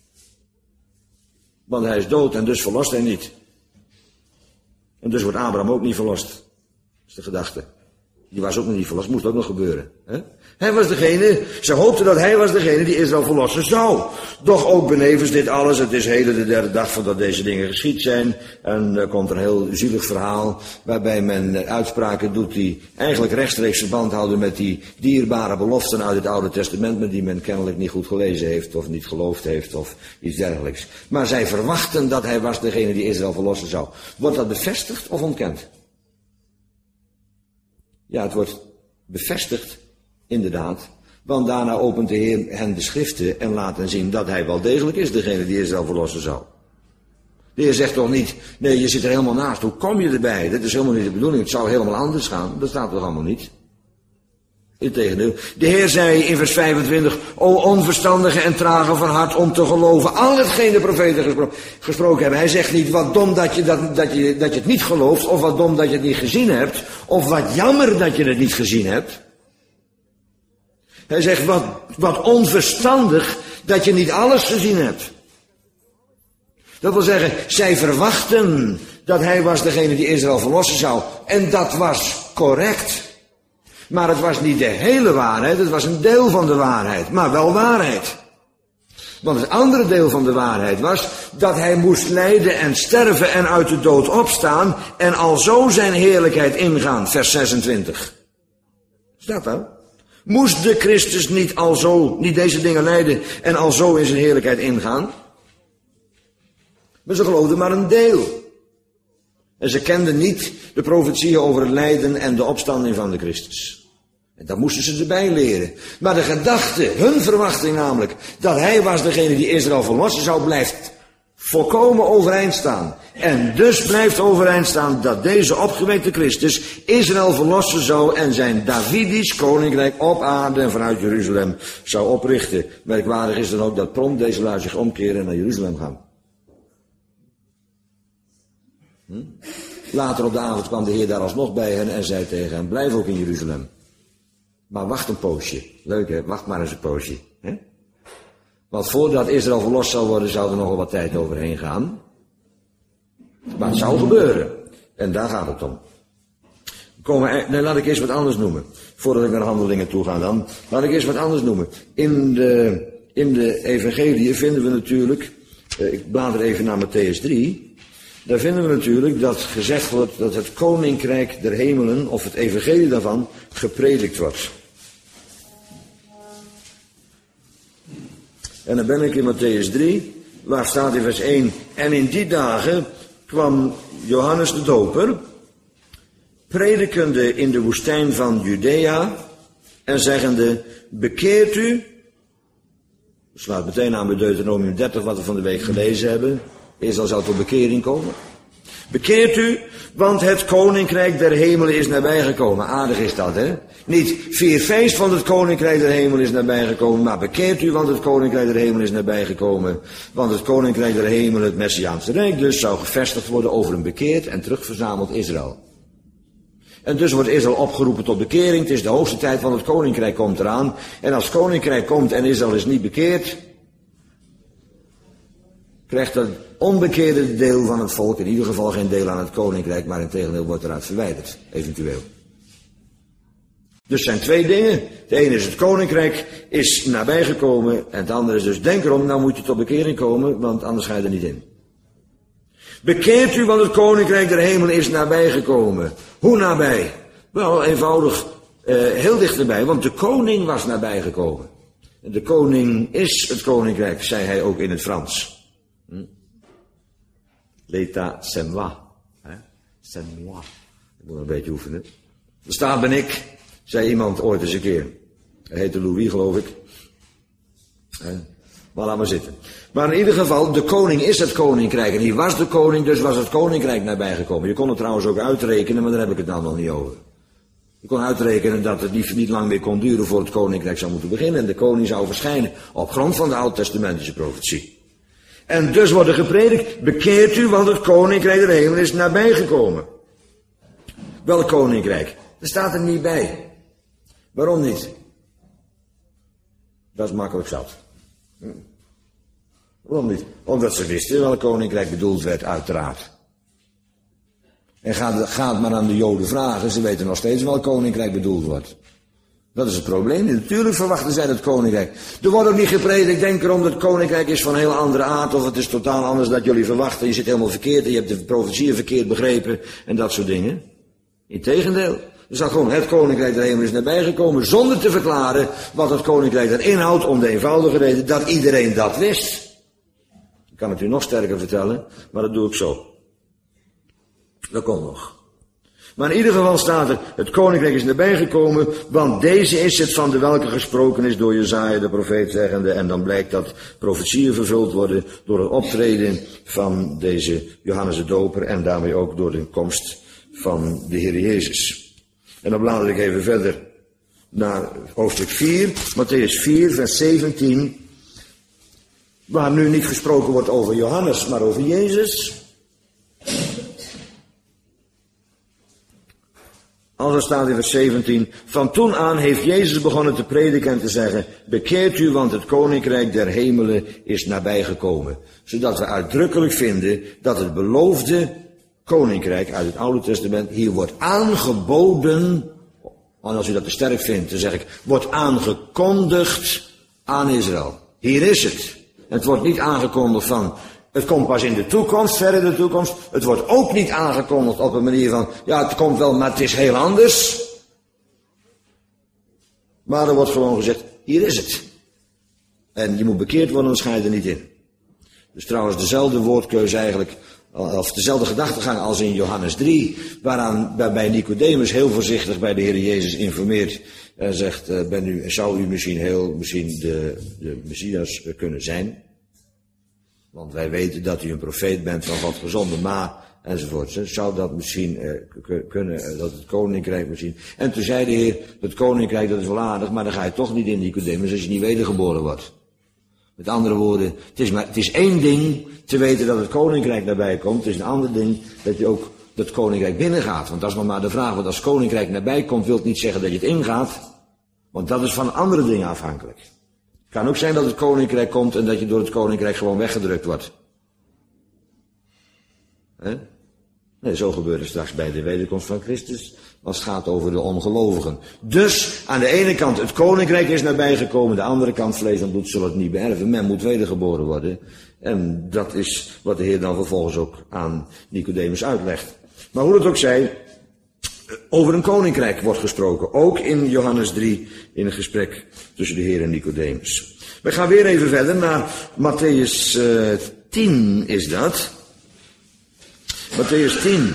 Want hij is dood en dus verlost hij niet. En dus wordt Abraham ook niet verlost. Dat is de gedachte. Die was ook nog niet verlost, moest ook nog gebeuren. Hè? Hij was degene, ze hoopten dat hij was degene die Israël verlossen zou. Doch ook benevens dit alles, het is heden de derde dag voordat deze dingen geschied zijn. En er komt een heel zielig verhaal, waarbij men uitspraken doet die eigenlijk rechtstreeks verband houden met die dierbare beloften uit het Oude Testament, maar die men kennelijk niet goed gelezen heeft, of niet geloofd heeft, of iets dergelijks. Maar zij verwachten dat hij was degene die Israël verlossen zou. Wordt dat bevestigd of ontkend? Ja, het wordt bevestigd, inderdaad, want daarna opent de Heer hen de schriften en laat hen zien dat hij wel degelijk is degene die Israël verlossen zou. De Heer zegt toch niet, nee, je zit er helemaal naast, hoe kom je erbij? Dat is helemaal niet de bedoeling, het zou helemaal anders gaan, dat staat toch allemaal niet? Integendeel, de Heer zei in vers vijfentwintig, o onverstandige en trage van hart om te geloven, al hetgeen de profeten gespro- gesproken hebben. Hij zegt niet, wat dom dat je, dat, dat, je, dat je het niet gelooft, of wat dom dat je het niet gezien hebt, of wat jammer dat je het niet gezien hebt. Hij zegt, wat, wat onverstandig dat je niet alles gezien hebt. Dat wil zeggen, zij verwachten dat hij was degene die Israël verlossen zou. En dat was correct. Maar het was niet de hele waarheid, het was een deel van de waarheid, maar wel waarheid. Want het andere deel van de waarheid was dat hij moest lijden en sterven en uit de dood opstaan en alzo zijn heerlijkheid ingaan, vers zesentwintig. Staat dat? Moest de Christus niet alzo, niet deze dingen lijden en alzo in zijn heerlijkheid ingaan? Maar ze geloofden maar een deel. En ze kenden niet de profetieën over het lijden en de opstanding van de Christus. En dat moesten ze erbij leren. Maar de gedachte, hun verwachting namelijk, dat hij was degene die Israël verlossen zou, blijft volkomen overeind staan. En dus blijft overeind staan dat deze opgewekte Christus Israël verlossen zou en zijn Davidisch koninkrijk op aarde en vanuit Jeruzalem zou oprichten. Merkwaardig is dan ook dat prompt deze lui zich omkeren en naar Jeruzalem gaan. Hm? Later op de avond kwam de Heer daar alsnog bij hen en zei tegen hen, blijf ook in Jeruzalem. Maar wacht een poosje. Leuk hè, wacht maar eens een poosje. Hè? Want voordat Israël verlost zou worden, zou er nogal wat tijd overheen gaan. Maar het zou gebeuren. En daar gaat het om. Komen, nee, laat ik eerst wat anders noemen. Voordat ik naar handelingen toe ga dan. Laat ik eerst wat anders noemen. In de, in de evangelie vinden we natuurlijk, eh, ik blader even naar Matthäus drie. Daar vinden we natuurlijk dat gezegd wordt dat het koninkrijk der hemelen, of het evangelie daarvan, gepredikt wordt. En dan ben ik in Matthäus drie, waar staat in vers één, en in die dagen kwam Johannes de Doper, predikende in de woestijn van Judea, en zeggende, bekeert u, slaat meteen aan bij Deuteronomium dertig, wat we van de week gelezen hebben, Israël zal tot bekering komen. Bekeert u, want het koninkrijk der hemelen is nabijgekomen. Aardig is dat, hè? Niet vier feest van het koninkrijk der hemelen is nabijgekomen, maar bekeert u, want het koninkrijk der hemelen is nabijgekomen. Want het koninkrijk der hemelen, het Messiaanse rijk dus, zou gevestigd worden over een bekeerd en terugverzameld Israël. En dus wordt Israël opgeroepen tot bekering. Het is de hoogste tijd, want het koninkrijk komt eraan. En als het koninkrijk komt en Israël is niet bekeerd, krijgt het onbekeerde deel van het volk in ieder geval geen deel aan het koninkrijk, maar integendeel wordt eruit verwijderd, eventueel. Dus zijn twee dingen. Het ene is het koninkrijk is nabijgekomen en het andere is dus denk erom, nou moet je tot bekering komen, want anders ga je er niet in. Bekeert u, want het koninkrijk der hemelen is nabijgekomen. Hoe nabij? Wel, eenvoudig, uh, heel dichterbij, want de koning was nabijgekomen. En de koning is het koninkrijk, zei hij ook in het Frans. Hm? L'état c'est moi. C'est moi. Ik moet een beetje oefenen. De staat ben ik, zei iemand ooit eens een keer. Hij heette Louis, geloof ik. He? Maar laat maar zitten. Maar in ieder geval, de koning is het koninkrijk. En hij was de koning, dus was het koninkrijk nabijgekomen. Je kon het trouwens ook uitrekenen, maar daar heb ik het nou nog niet over. Je kon uitrekenen dat het niet, niet lang meer kon duren voor het koninkrijk zou moeten beginnen. En de koning zou verschijnen op grond van de oud-testamentische profetie. En dus wordt er gepredikt, bekeert u, want het koninkrijk der hemelen is nabijgekomen. Welk koninkrijk? Dat staat er niet bij. Waarom niet? Dat is makkelijk zat. Hm. Waarom niet? Omdat ze wisten welk koninkrijk bedoeld werd, uiteraard. En gaat, gaat maar aan de Joden vragen, ze weten nog steeds welk koninkrijk bedoeld wordt. Dat is het probleem. Natuurlijk verwachten zij het koninkrijk. Er wordt ook niet gepredikt, denk erom dat het koninkrijk is van een hele andere aard, of het is totaal anders dan jullie verwachten. Je zit helemaal verkeerd en je hebt de profetieën verkeerd begrepen en dat soort dingen. Integendeel. Er staat gewoon, het koninkrijk der hemel is nabijgekomen, zonder te verklaren wat het koninkrijk dan inhoudt, om de eenvoudige reden dat iedereen dat wist. Ik kan het u nog sterker vertellen, maar dat doe ik zo. Dat komt nog. Maar in ieder geval staat er, het koninkrijk is nabijgekomen, want deze is het van de welke gesproken is door Jesaja de profeet zeggende. En dan blijkt dat profetieën vervuld worden door het optreden van deze Johannes de Doper en daarmee ook door de komst van de Heer Jezus. En dan blader ik even verder naar hoofdstuk vier, Matthäus vier, vers zeventien, waar nu niet gesproken wordt over Johannes, maar over Jezus. Als er staat in vers zeventien, van toen aan heeft Jezus begonnen te prediken en te zeggen, bekeert u, want het koninkrijk der hemelen is nabijgekomen. Zodat we uitdrukkelijk vinden dat het beloofde koninkrijk uit het Oude Testament. Hier wordt aangeboden, en als u dat te sterk vindt, dan zeg ik, wordt aangekondigd aan Israël. Hier is het. Het wordt niet aangekondigd van, het komt pas in de toekomst, ver in de toekomst. Het wordt ook niet aangekondigd op een manier van, ja, het komt wel, maar het is heel anders. Maar er wordt gewoon gezegd, hier is het. En je moet bekeerd worden, dan schijnt er niet in. Dus trouwens dezelfde woordkeuze eigenlijk, of dezelfde gedachtegang als in Johannes drie, waaraan, waarbij Nicodemus heel voorzichtig bij de Heer Jezus informeert en zegt, uh, ben u, zou u misschien heel, misschien de, de Messias kunnen zijn? Want wij weten dat u een profeet bent van God gezonden, maar, enzovoort. Zou dat misschien uh, kunnen, uh, dat het koninkrijk misschien. En toen zei de Heer, het koninkrijk dat is wel aardig, maar dan ga je toch niet in Nicodemus als je niet wedergeboren wordt. Met andere woorden, het is, maar, het is één ding te weten dat het koninkrijk nabij komt. Het is een ander ding dat je ook dat koninkrijk binnengaat. Want dat is nog maar de vraag, want als het koninkrijk nabij komt, wil het niet zeggen dat je het ingaat. Want dat is van andere dingen afhankelijk. Het kan ook zijn dat het koninkrijk komt en dat je door het koninkrijk gewoon weggedrukt wordt. He? Nee, zo gebeurt het straks bij de wederkomst van Christus, als het gaat over de ongelovigen. Dus, aan de ene kant, het koninkrijk is nabijgekomen, de andere kant, vlees en bloed zullen het niet beërven. Men moet wedergeboren worden. En dat is wat de Heer dan vervolgens ook aan Nicodemus uitlegt. Maar hoe het ook zij, over een koninkrijk wordt gesproken. Ook in Johannes drie, in een gesprek tussen de Heer en Nicodemus. We gaan weer even verder naar Matthäus uh, tien is dat. Matthäus tien.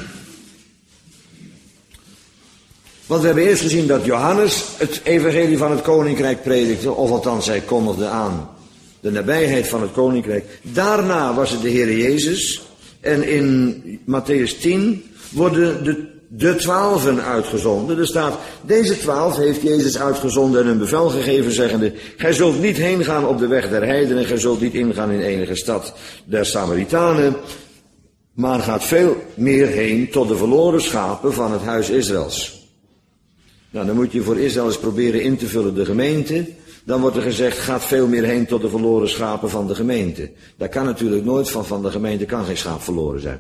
Want we hebben eerst gezien dat Johannes het evangelie van het koninkrijk predikte, of althans hij kondigde aan de nabijheid van het koninkrijk. Daarna was het de Heer Jezus. En in Matthäus tien worden de, de twaalfen uitgezonden. Er staat, deze twaalf heeft Jezus uitgezonden en een bevel gegeven, zeggende, gij zult niet heen gaan op de weg der heidenen, gij zult niet ingaan in enige stad der Samaritanen, maar gaat veel meer heen tot de verloren schapen van het huis Israëls. Nou, dan moet je voor Israël eens proberen in te vullen de gemeente. Dan wordt er gezegd, gaat veel meer heen tot de verloren schapen van de gemeente. Daar kan natuurlijk nooit van, van de gemeente kan geen schaap verloren zijn.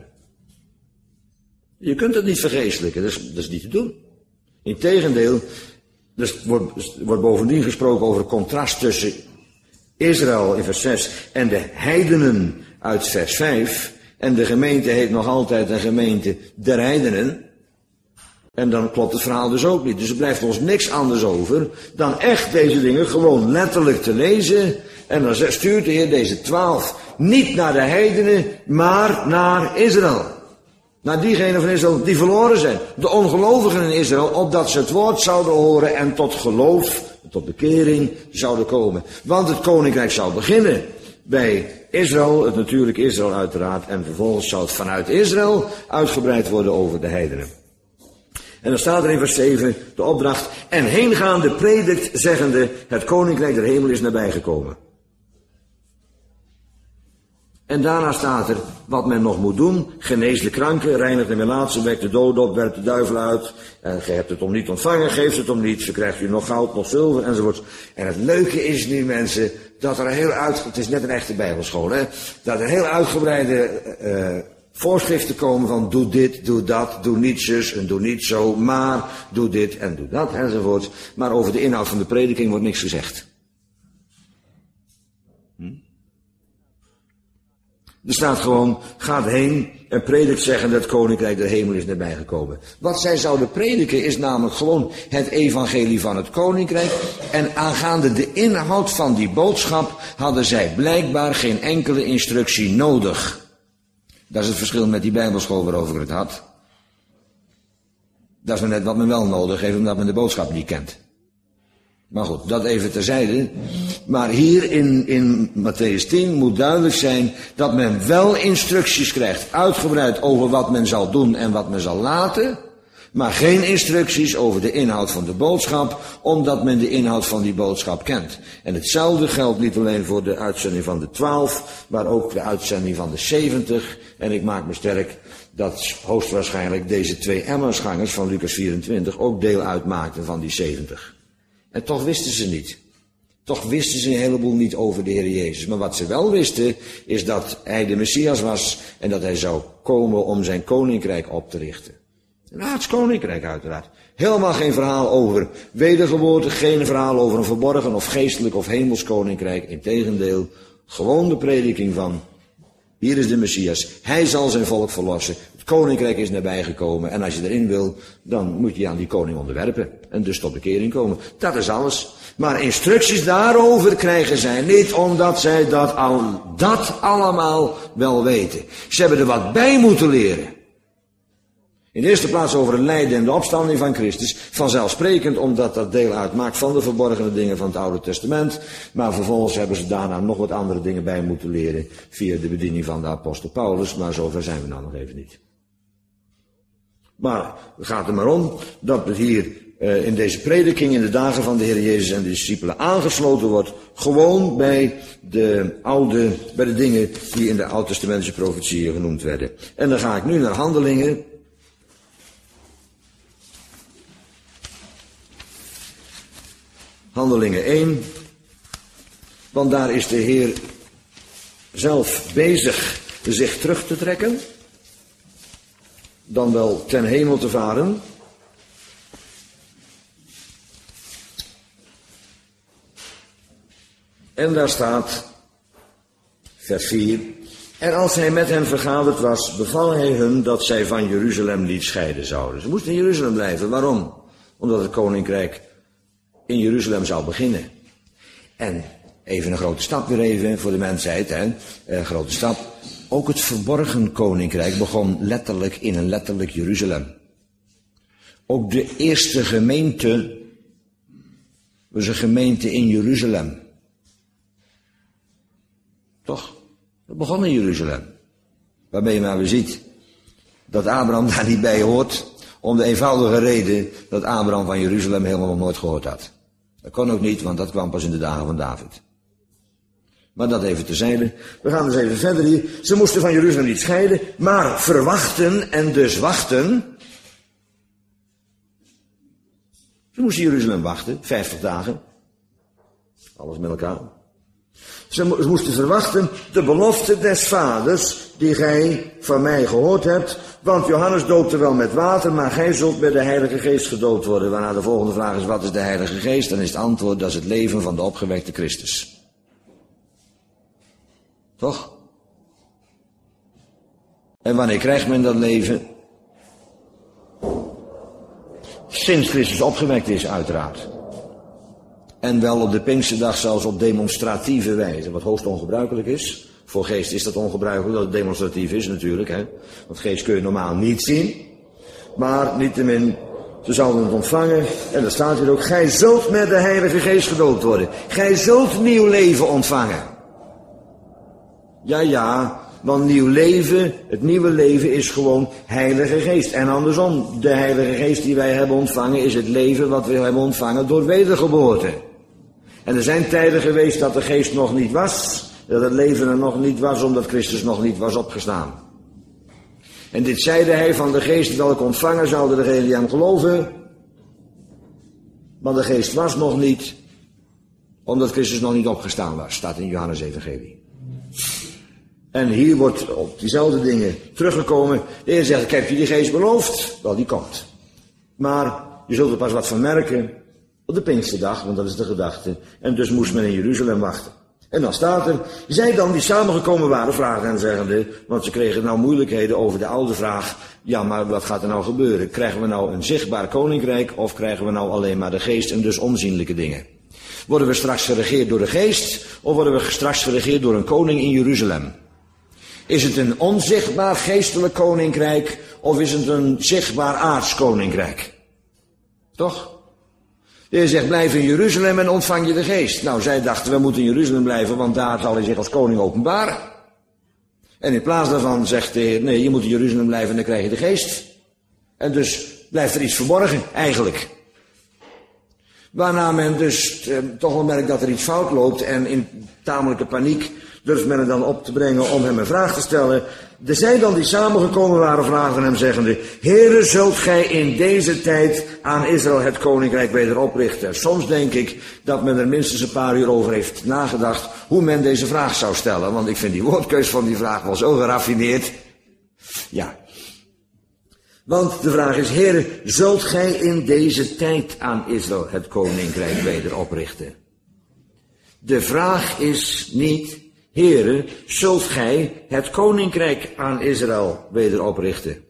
Je kunt het niet vergeestelijken, dat is, dat is niet te doen. Integendeel, er wordt, wordt bovendien gesproken over het contrast tussen Israël in vers zes en de heidenen uit vers vijf. En de gemeente heet nog altijd een gemeente der heidenen. En dan klopt het verhaal dus ook niet. Dus er blijft ons niks anders over dan echt deze dingen gewoon letterlijk te lezen. En dan stuurt de Heer deze twaalf niet naar de heidenen, maar naar Israël. Naar diegenen van Israël die verloren zijn. De ongelovigen in Israël, opdat ze het woord zouden horen en tot geloof, tot bekering zouden komen. Want het koninkrijk zou beginnen bij Israël, het natuurlijke Israël uiteraard. En vervolgens zou het vanuit Israël uitgebreid worden over de heidenen. En dan staat er in vers zeven de opdracht, en heengaande predikt, zeggende, het koninkrijk der hemel is nabijgekomen. En daarna staat er, wat men nog moet doen, genees de kranken, reinigt de melaatsen, wekt de dood op, werpt de duivel uit, en ge hebt het om niet ontvangen, geeft het om niet, verkrijgt u nog goud, nog zilver, enzovoort. En het leuke is nu, mensen, dat er een heel uit, het is net een echte bijbelschool, hè, dat er heel uitgebreide uh, voorschriften komen van doe dit, doe dat, doe niet zus en doe niet zo, maar doe dit en doe dat, enzovoort. Maar over de inhoud van de prediking wordt niks gezegd. Hm? Er staat gewoon, gaat heen en predikt zeggen dat het koninkrijk der hemel is nabijgekomen. Wat zij zouden prediken is namelijk gewoon het evangelie van het koninkrijk. En aangaande de inhoud van die boodschap hadden zij blijkbaar geen enkele instructie nodig. Dat is het verschil met die bijbelschool waarover ik het had. Dat is maar net wat men wel nodig heeft, omdat men de boodschap niet kent. Maar goed, dat even terzijde. Maar hier in, in Matthäus tien moet duidelijk zijn dat men wel instructies krijgt, uitgebreid over wat men zal doen en wat men zal laten, maar geen instructies over de inhoud van de boodschap, omdat men de inhoud van die boodschap kent. En hetzelfde geldt niet alleen voor de uitzending van de twaalf, maar ook de uitzending van de zeventig. En ik maak me sterk dat hoogstwaarschijnlijk deze twee Emmausgangers van Lucas vierentwintig ook deel uitmaakten van die zeventig. En toch wisten ze niet Toch wisten ze een heleboel niet over de Heer Jezus. Maar wat ze wel wisten, is dat hij de Messias was en dat hij zou komen om zijn koninkrijk op te richten. Een aards koninkrijk uiteraard. Helemaal geen verhaal over wedergeboorte, geen verhaal over een verborgen of geestelijk of hemels koninkrijk. Integendeel, gewoon de prediking van, hier is de Messias, hij zal zijn volk verlossen. Het koninkrijk is nabijgekomen en als je erin wil, dan moet je je aan die koning onderwerpen. En dus tot bekering komen. Dat is alles. Maar instructies daarover krijgen zij niet, omdat zij dat, al, dat allemaal wel weten. Ze hebben er wat bij moeten leren. In de eerste plaats over het lijden en de opstanding van Christus. Vanzelfsprekend, omdat dat deel uitmaakt van de verborgene dingen van het Oude Testament. Maar vervolgens hebben ze daarna nog wat andere dingen bij moeten leren via de bediening van de apostel Paulus. Maar zover zijn we nou nog even niet. Maar het gaat er maar om dat het hier uh, in deze prediking in de dagen van de Heer Jezus en de discipelen aangesloten wordt. Gewoon bij de oude, bij de dingen die in de Oud-testamentische profetieën genoemd werden. En dan ga ik nu naar Handelingen. Handelingen één, want daar is de Heer zelf bezig zich terug te trekken, dan wel ten hemel te varen. En daar staat, vers vier, en als hij met hen vergaderd was, beval hij hun dat zij van Jeruzalem niet scheiden zouden. Ze moesten in Jeruzalem blijven. Waarom? Omdat het koninkrijk in Jeruzalem zou beginnen. En even een grote stap weer even voor de mensheid, hè. Een grote stap. Ook het verborgen koninkrijk begon letterlijk in een letterlijk Jeruzalem. Ook de eerste gemeente was een gemeente in Jeruzalem. Toch? Het begon in Jeruzalem. Waarmee je maar weer ziet dat Abraham daar niet bij hoort. Om de eenvoudige reden dat Abraham van Jeruzalem helemaal nog nooit gehoord had. Dat kon ook niet, want dat kwam pas in de dagen van David. Maar dat even terzijde. We gaan dus even verder hier. Ze moesten van Jeruzalem niet scheiden, maar verwachten en dus wachten. Ze moesten Jeruzalem wachten, vijftig dagen. Alles met elkaar. Ze, mo- ze moesten verwachten de belofte des vaders die gij van mij gehoord hebt. Want Johannes doopte wel met water, maar gij zult met de Heilige Geest gedoopt worden. Waarna de volgende vraag is, wat is de Heilige Geest? Dan is het antwoord, dat is het leven van de opgewekte Christus. Toch? En wanneer krijgt men dat leven? Sinds Christus opgewekt is, uiteraard. En wel op de Pinksterdag zelfs op demonstratieve wijze, wat hoogst ongebruikelijk is. Voor geest is dat ongebruikelijk, dat het demonstratief is natuurlijk, hè. Want geest kun je normaal niet zien. Maar niettemin, ze zouden het ontvangen. En dan staat hier ook, gij zult met de Heilige Geest gedoopt worden. Gij zult nieuw leven ontvangen. Ja, ja, want nieuw leven, het nieuwe leven is gewoon Heilige Geest. En andersom, de Heilige Geest die wij hebben ontvangen is het leven wat we hebben ontvangen door wedergeboorte. En er zijn tijden geweest dat de Geest nog niet was, dat het leven er nog niet was, omdat Christus nog niet was opgestaan. En dit zeide hij van de Geest welke ontvangen zouden degenen die hem geloven. Maar de Geest was nog niet, omdat Christus nog niet opgestaan was, staat in Johannes Evangelie. En hier wordt op diezelfde dingen teruggekomen. De Heer zegt, ik heb je die Geest beloofd. Wel, die komt. Maar je zult er pas wat van merken op de Pinksterdag, want dat is de gedachte. En dus moest men in Jeruzalem wachten. En dan staat er, zij dan die samengekomen waren, vragen hen zeggende, want ze kregen nou moeilijkheden over de oude vraag, ja, maar wat gaat er nou gebeuren? Krijgen we nou een zichtbaar koninkrijk of krijgen we nou alleen maar de Geest en dus onzienlijke dingen? Worden we straks geregeerd door de Geest of worden we straks geregeerd door een koning in Jeruzalem? Is het een onzichtbaar geestelijk koninkrijk of is het een zichtbaar aards koninkrijk? Toch? De Heer zegt, blijf in Jeruzalem en ontvang je de Geest. Nou, zij dachten, we moeten in Jeruzalem blijven, want daar zal hij zich als koning openbaren. En in plaats daarvan zegt de Heer, nee, je moet in Jeruzalem blijven en dan krijg je de Geest. En dus blijft er iets verborgen, eigenlijk. Waarna men dus eh, toch wel merkt dat er iets fout loopt en in tamelijke paniek durft men er dan op te brengen om hem een vraag te stellen. Er zijn dan die samengekomen waren vragen hem zeggende, Heere, zult gij in deze tijd aan Israël het koninkrijk weder oprichten? Soms denk ik dat men er minstens een paar uur over heeft nagedacht hoe men deze vraag zou stellen. Want ik vind die woordkeus van die vraag wel zo geraffineerd. Ja. Want de vraag is, Heere, zult gij in deze tijd aan Israël het koninkrijk weder oprichten? De vraag is niet, Heere, zult gij het koninkrijk aan Israël weder oprichten?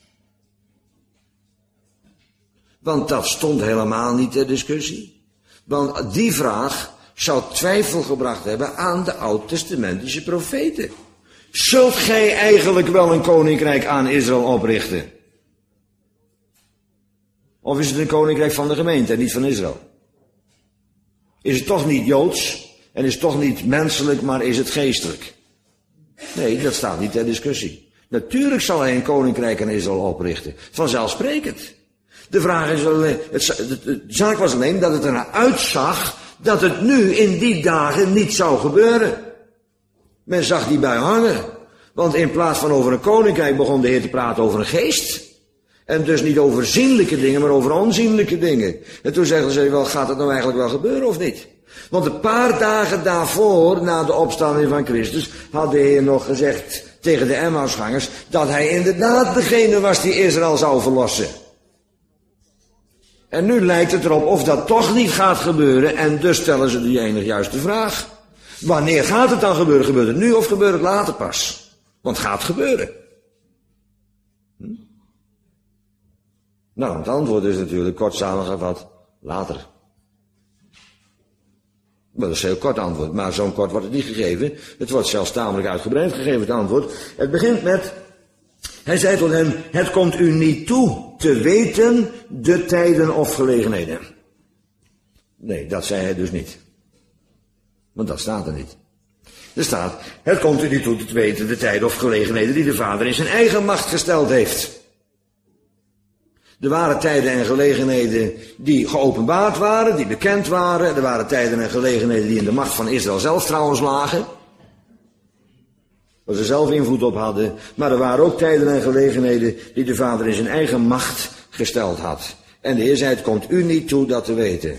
Want dat stond helemaal niet ter discussie. Want die vraag zou twijfel gebracht hebben aan de oud-testamentische profeten. Zult gij eigenlijk wel een koninkrijk aan Israël oprichten? Of is het een koninkrijk van de gemeente en niet van Israël? Is het toch niet Joods en is het toch niet menselijk, maar is het geestelijk? Nee, dat staat niet ter discussie. Natuurlijk zal hij een koninkrijk aan Israël oprichten. Vanzelfsprekend. De vraag is alleen, het, de zaak was alleen dat het ernaar uitzag dat het nu in die dagen niet zou gebeuren. Men zag die bui hangen. Want in plaats van over een koninkrijk begon de Heer te praten over een geest. En dus niet over zienlijke dingen, maar over onzienlijke dingen. En toen zeggen ze, wel, gaat het nou eigenlijk wel gebeuren of niet? Want een paar dagen daarvoor, na de opstanding van Christus, had de Heer nog gezegd tegen de Emmausgangers dat hij inderdaad degene was die Israël zou verlossen. En nu lijkt het erop of dat toch niet gaat gebeuren en dus stellen ze die enig juiste vraag. Wanneer gaat het dan gebeuren? Gebeurt het nu of gebeurt het later pas? Want het gaat gebeuren. Hm? Nou, het antwoord is natuurlijk kort samengevat, later. Dat is een heel kort antwoord, maar zo'n kort wordt het niet gegeven. Het wordt zelfs tamelijk uitgebreid gegeven, het antwoord. Het begint met, hij zei tot hen, het komt u niet toe te weten de tijden of gelegenheden. Nee, dat zei hij dus niet. Want dat staat er niet. Er staat, het komt u niet toe te weten de tijden of gelegenheden die de Vader in zijn eigen macht gesteld heeft. Er waren tijden en gelegenheden die geopenbaard waren, die bekend waren. Er waren tijden en gelegenheden die in de macht van Israël zelf trouwens lagen. Waar ze zelf invloed op hadden. Maar er waren ook tijden en gelegenheden die de Vader in zijn eigen macht gesteld had. En de Heer zei, het komt u niet toe dat te weten.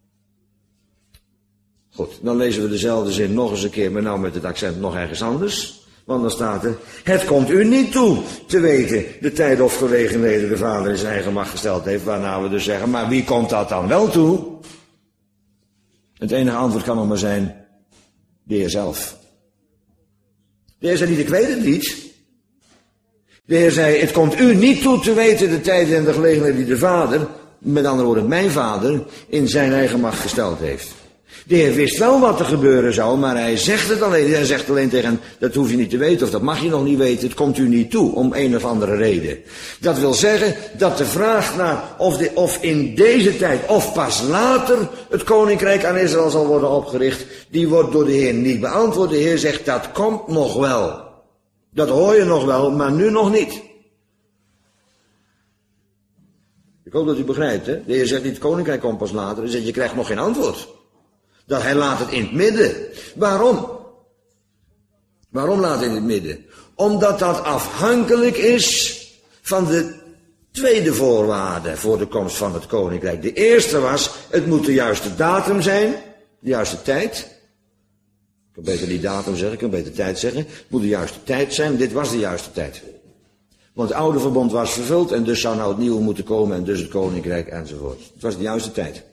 Goed, dan lezen we dezelfde zin nog eens een keer, maar nou met het accent nog ergens anders. Want dan staat er, het komt u niet toe te weten de tijd of gelegenheden de Vader in zijn eigen macht gesteld heeft. Waarna we dus zeggen, maar wie komt dat dan wel toe? Het enige antwoord kan nog maar zijn, de Heer zelf. De Heer zei niet, ik weet het niet. De Heer zei, het komt u niet toe te weten de tijden en de gelegenheden die de Vader, met andere woorden mijn Vader, in zijn eigen macht gesteld heeft. De Heer wist wel wat er gebeuren zou, maar hij zegt het alleen. Hij zegt alleen tegen hen, dat hoef je niet te weten of dat mag je nog niet weten. Het komt u niet toe, om een of andere reden. Dat wil zeggen dat de vraag naar of, de, of in deze tijd of pas later het koninkrijk aan Israël zal worden opgericht, die wordt door de Heer niet beantwoord. De Heer zegt, dat komt nog wel. Dat hoor je nog wel, maar nu nog niet. Ik hoop dat u begrijpt, hè. De Heer zegt niet, het koninkrijk komt pas later. Hij zegt, je krijgt nog geen antwoord. Dat hij laat het in het midden. Waarom? Waarom laat hij in het midden? Omdat dat afhankelijk is van de tweede voorwaarde voor de komst van het koninkrijk. De eerste was, het moet de juiste datum zijn, de juiste tijd. Ik kan beter die datum zeggen, ik kan beter tijd zeggen. Het moet de juiste tijd zijn, dit was de juiste tijd. Want het oude verbond was vervuld en dus zou nou het nieuwe moeten komen en dus het koninkrijk enzovoort. Het was de juiste tijd.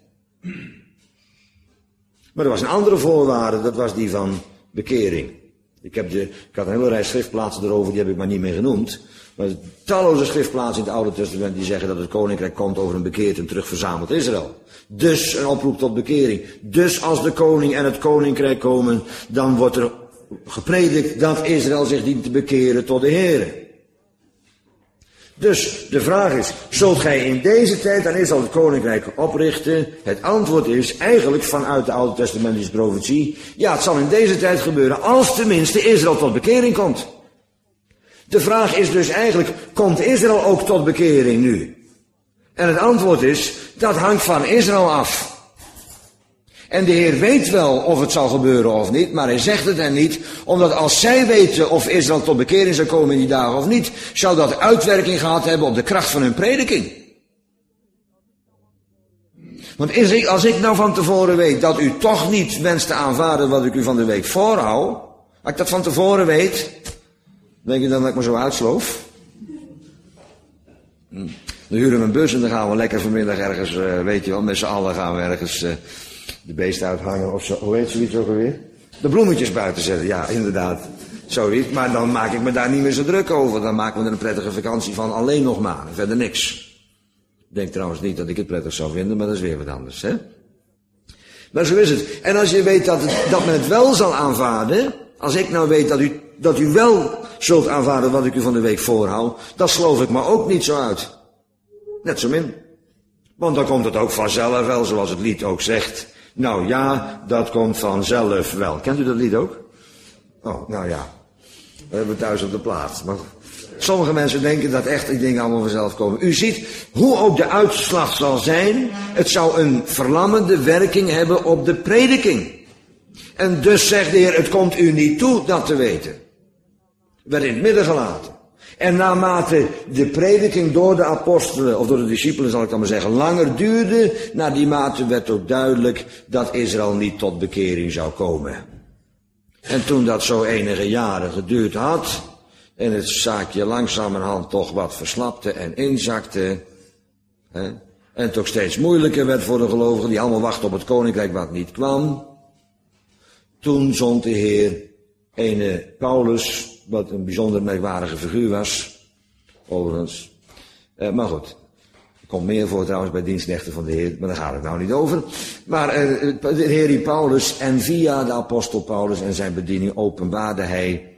Maar er was een andere voorwaarde, dat was die van bekering. Ik, heb de, ik had een hele rij schriftplaatsen erover, die heb ik maar niet meer genoemd. Maar talloze schriftplaatsen in het Oude Testament die zeggen dat het koninkrijk komt over een bekeerd en terugverzameld Israël. Dus een oproep tot bekering. Dus als de koning en het koninkrijk komen, dan wordt er gepredikt dat Israël zich dient te bekeren tot de Heere. Dus de vraag is, zult gij in deze tijd aan Israël het koninkrijk oprichten? Het antwoord is eigenlijk vanuit de Oude Testamentische profetie, ja, het zal in deze tijd gebeuren als tenminste Israël tot bekering komt. De vraag is dus eigenlijk, komt Israël ook tot bekering nu? En het antwoord is, dat hangt van Israël af. En de Heer weet wel of het zal gebeuren of niet, maar hij zegt het hen niet, omdat als zij weten of Israël tot bekering zou komen in die dagen of niet, zou dat uitwerking gehad hebben op de kracht van hun prediking. Want als ik nou van tevoren weet dat u toch niet wenst te aanvaarden wat ik u van de week voorhoud, als ik dat van tevoren weet, denk je dan dat ik me zo uitsloof? Hm. Dan huren we een bus en dan gaan we lekker vanmiddag ergens, uh, weet je wel, met z'n allen gaan we ergens uh, de beesten uithangen of zo. Hoe heet zoiets ook alweer? De bloemetjes buiten zetten, ja, inderdaad. Zoiets. Maar dan maak ik me daar niet meer zo druk over. Dan maken we er een prettige vakantie van, alleen nog maar. Verder niks. Ik denk trouwens niet dat ik het prettig zou vinden, maar dat is weer wat anders, hè? Maar zo is het. En als je weet dat, het, dat men het wel zal aanvaarden, als ik nou weet dat u, dat u wel zult aanvaarden wat ik u van de week voorhoud, dan sloof ik me ook niet zo uit. Net zo min. Want dan komt het ook vanzelf wel, zoals het lied ook zegt. Nou ja, dat komt vanzelf wel. Kent u dat lied ook? Oh, nou ja. We hebben het thuis op de plaats. Maar sommige mensen denken dat echt die dingen allemaal vanzelf komen. U ziet hoe ook de uitslag zal zijn. Het zou een verlammende werking hebben op de prediking. En dus zegt de Heer, het komt u niet toe dat te weten. Werd in het midden gelaten. En naarmate de prediking door de apostelen, of door de discipelen zal ik dan maar zeggen, langer duurde, naar die mate werd ook duidelijk dat Israël niet tot bekering zou komen. En toen dat zo enige jaren geduurd had, en het zaakje langzamerhand toch wat verslapte en inzakte, hè, en het ook steeds moeilijker werd voor de gelovigen die allemaal wachten op het koninkrijk wat niet kwam, toen zond de Heer ene Paulus, wat een bijzonder merkwaardige figuur was, overigens. Uh, maar goed, er komt meer voor trouwens bij dienstknechten van de Heer, maar daar gaat het nou niet over. Maar uh, de Heer Paulus, en via de apostel Paulus en zijn bediening openbaarde hij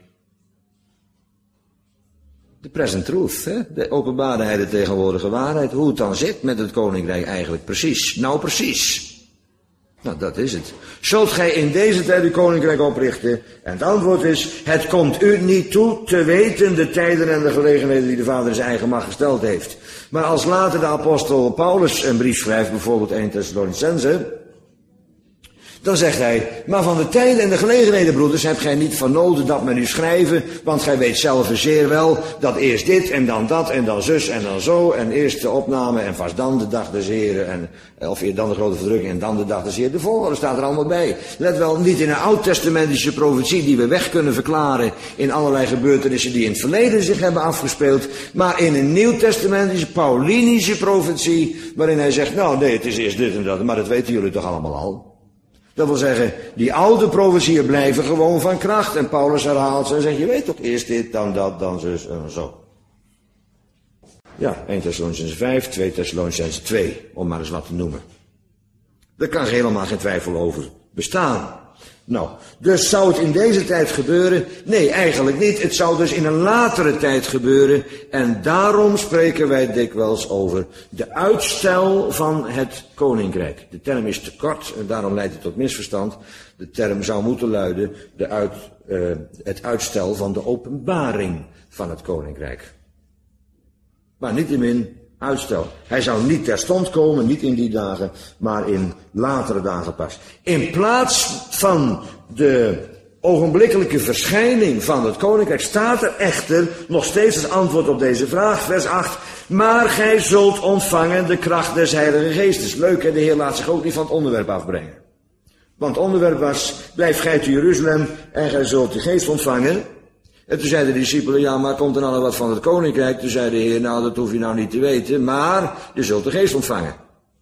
de present truth, hè? De openbaarde hij de tegenwoordige waarheid, hoe het dan zit met het koninkrijk eigenlijk precies. Nou precies. Nou, dat is het. Zult gij in deze tijd uw koninkrijk oprichten? En het antwoord is, het komt u niet toe te weten de tijden en de gelegenheden die de Vader in zijn eigen macht gesteld heeft. Maar als later de apostel Paulus een brief schrijft, bijvoorbeeld eerste Thessalonicense, dan zegt hij, maar van de tijden en de gelegenheden, broeders, hebt gij niet van noden dat men u schrijven, want gij weet zelf zeer wel dat eerst dit en dan dat en dan zus en dan zo, en eerst de opname en vast dan de dag des Heren, en, of dan de grote verdrukking en dan de dag des Heren. De volgorde staat er allemaal bij. Let wel, niet in een oud-testamentische profetie die we weg kunnen verklaren in allerlei gebeurtenissen die in het verleden zich hebben afgespeeld, maar in een nieuw-testamentische, Paulinische profetie, waarin hij zegt, nou nee, het is eerst dit en dat, maar dat weten jullie toch allemaal al. Dat wil zeggen, die oude profetieën blijven gewoon van kracht. En Paulus herhaalt ze en zegt, je weet toch eerst dit, dan dat, dan zus en zo. Ja, eerste Thessalonicense vijf, tweede Thessalonicense twee, om maar eens wat te noemen. Daar kan helemaal geen twijfel over bestaan. Nou, dus zou het in deze tijd gebeuren? Nee, eigenlijk niet. Het zou dus in een latere tijd gebeuren. En daarom spreken wij dikwijls over de uitstel van het koninkrijk. De term is te kort en daarom leidt het tot misverstand. De term zou moeten luiden de uit, uh, het uitstel van de openbaring van het koninkrijk. Maar niettemin uitstel. Hij zou niet terstond komen, niet in die dagen, maar in latere dagen pas. In plaats van de ogenblikkelijke verschijning van het koninkrijk staat er echter nog steeds als antwoord op deze vraag, vers acht. Maar gij zult ontvangen de kracht des Heilige Geestes. Leuk, hè? De Heer laat zich ook niet van het onderwerp afbrengen. Want het onderwerp was, blijf gij te Jeruzalem en gij zult de geest ontvangen. En toen zeiden de discipelen, ja, maar komt er nou wat van het koninkrijk? Toen zei de Heer, nou, dat hoef je nou niet te weten, maar je zult de geest ontvangen.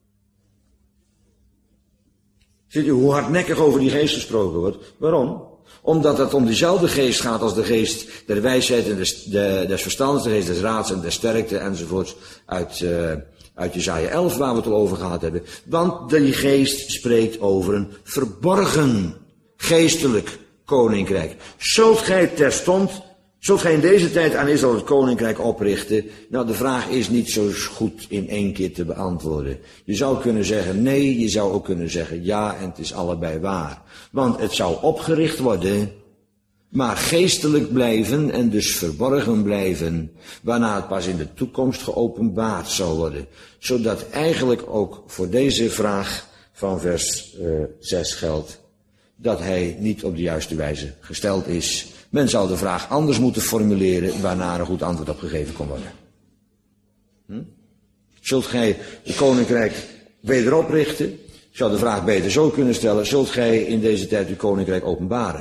Ziet u hoe hardnekkig over die geest gesproken wordt? Waarom? Omdat het om diezelfde geest gaat als de geest der wijsheid en des, de, des verstands, de geest des raads en des sterkte enzovoort uit, uh, uit Jesaja elf, waar we het al over gehad hebben. Want die geest spreekt over een verborgen geestelijk koninkrijk. Zult gij terstond, zult gij in deze tijd aan Israël het koninkrijk oprichten? Nou, de vraag is niet zo goed in één keer te beantwoorden. Je zou kunnen zeggen nee, je zou ook kunnen zeggen ja, en het is allebei waar. Want het zou opgericht worden, maar geestelijk blijven en dus verborgen blijven, waarna het pas in de toekomst geopenbaard zou worden. Zodat eigenlijk ook voor deze vraag van vers uh, zes geldt dat hij niet op de juiste wijze gesteld is. Men zou de vraag anders moeten formuleren waarna een goed antwoord op gegeven kon worden. Hm? Zult gij het koninkrijk wederop richten? Ik zou de vraag beter zo kunnen stellen. Zult gij in deze tijd uw koninkrijk openbaren?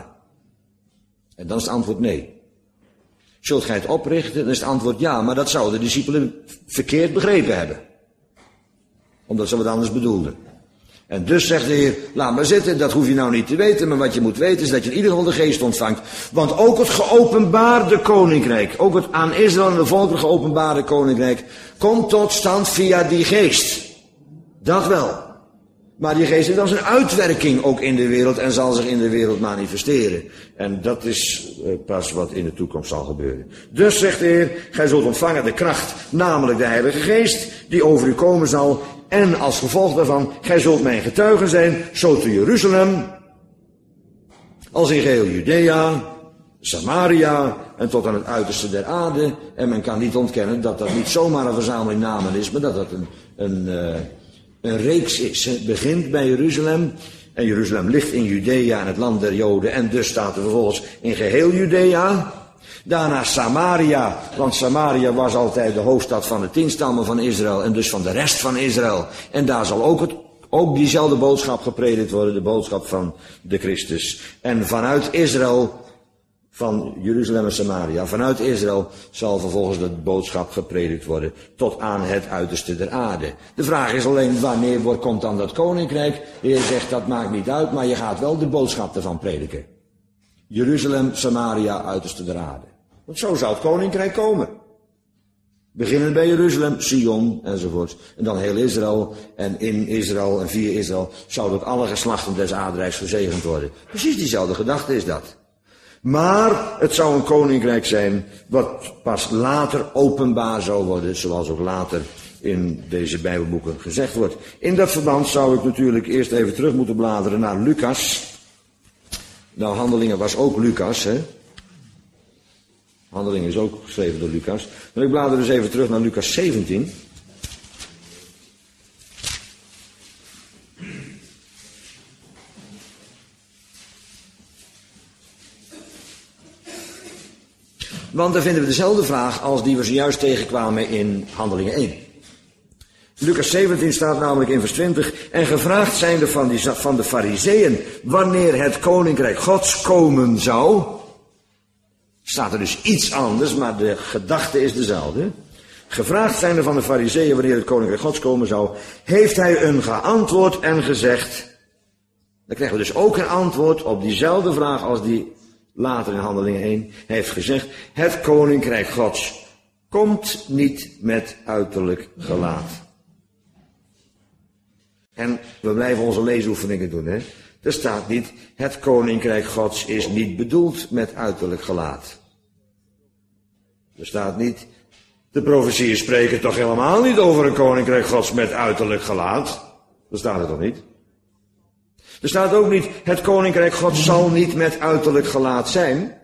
En dan is het antwoord nee. Zult gij het oprichten? Dan is het antwoord ja. Maar dat zouden de discipelen verkeerd begrepen hebben. Omdat ze wat anders bedoelden. En dus zegt de Heer, laat maar zitten, dat hoef je nou niet te weten. Maar wat je moet weten is dat je in ieder geval de geest ontvangt. Want ook het geopenbaarde koninkrijk, ook het aan Israël en de volkeren geopenbaarde koninkrijk, komt tot stand via die geest. Dat wel. Maar die geest heeft dan zijn uitwerking ook in de wereld en zal zich in de wereld manifesteren. En dat is uh, pas wat in de toekomst zal gebeuren. Dus zegt de Heer, gij zult ontvangen de kracht, namelijk de Heilige Geest, die over u komen zal. En als gevolg daarvan, gij zult mijn getuigen zijn, zo te Jeruzalem, als in geheel Judea, Samaria en tot aan het uiterste der aarde. En men kan niet ontkennen dat dat niet zomaar een verzameling namen is, maar dat dat een, een, uh, een reeks is. Het begint bij Jeruzalem. En Jeruzalem ligt in Judea en het land der Joden. En dus staat er vervolgens in geheel Judea. Daarna Samaria, want Samaria was altijd de hoofdstad van de tien stammen van Israël en dus van de rest van Israël. En daar zal ook, het, ook diezelfde boodschap gepredikt worden, de boodschap van de Christus. En vanuit Israël, van Jeruzalem en Samaria, vanuit Israël zal vervolgens de boodschap gepredikt worden tot aan het uiterste der aarde. De vraag is alleen wanneer wordt, komt dan dat koninkrijk? De Heer zegt dat maakt niet uit, maar je gaat wel de boodschap ervan prediken. Jeruzalem, Samaria, uiterste der aarde. Want zo zou het koninkrijk komen. Beginnend bij Jeruzalem, Sion enzovoort. En dan heel Israël en in Israël en via Israël zou door alle geslachten des aardrijks gezegend worden. Precies diezelfde gedachte is dat. Maar het zou een koninkrijk zijn wat pas later openbaar zou worden, zoals ook later in deze Bijbelboeken gezegd wordt. In dat verband zou ik natuurlijk eerst even terug moeten bladeren naar Lucas. Nou, Handelingen was ook Lucas, hè. Handelingen is ook geschreven door Lucas. Maar ik blader dus even terug naar Lucas zeventien. Want daar vinden we dezelfde vraag als die we zojuist tegenkwamen in Handelingen één. Lucas zeventien staat namelijk in vers twintig. En gevraagd zijnde van, die, van de Farizeeën wanneer het koninkrijk Gods komen zou. Staat er dus iets anders, maar de gedachte is dezelfde. Gevraagd zijnde van de Farizeeën wanneer het koninkrijk Gods komen zou. Heeft hij een geantwoord en gezegd. Dan krijgen we dus ook een antwoord op diezelfde vraag als die later in Handelingen één. Hij heeft gezegd, het koninkrijk Gods komt niet met uiterlijk gelaat. En we blijven onze leesoefeningen doen, hè. Er staat niet, het koninkrijk Gods is niet bedoeld met uiterlijk gelaat. Er staat niet, de profetieën spreken toch helemaal niet over een koninkrijk Gods met uiterlijk gelaat. Dat staat er toch niet? Er staat ook niet, het koninkrijk Gods zal niet met uiterlijk gelaat zijn.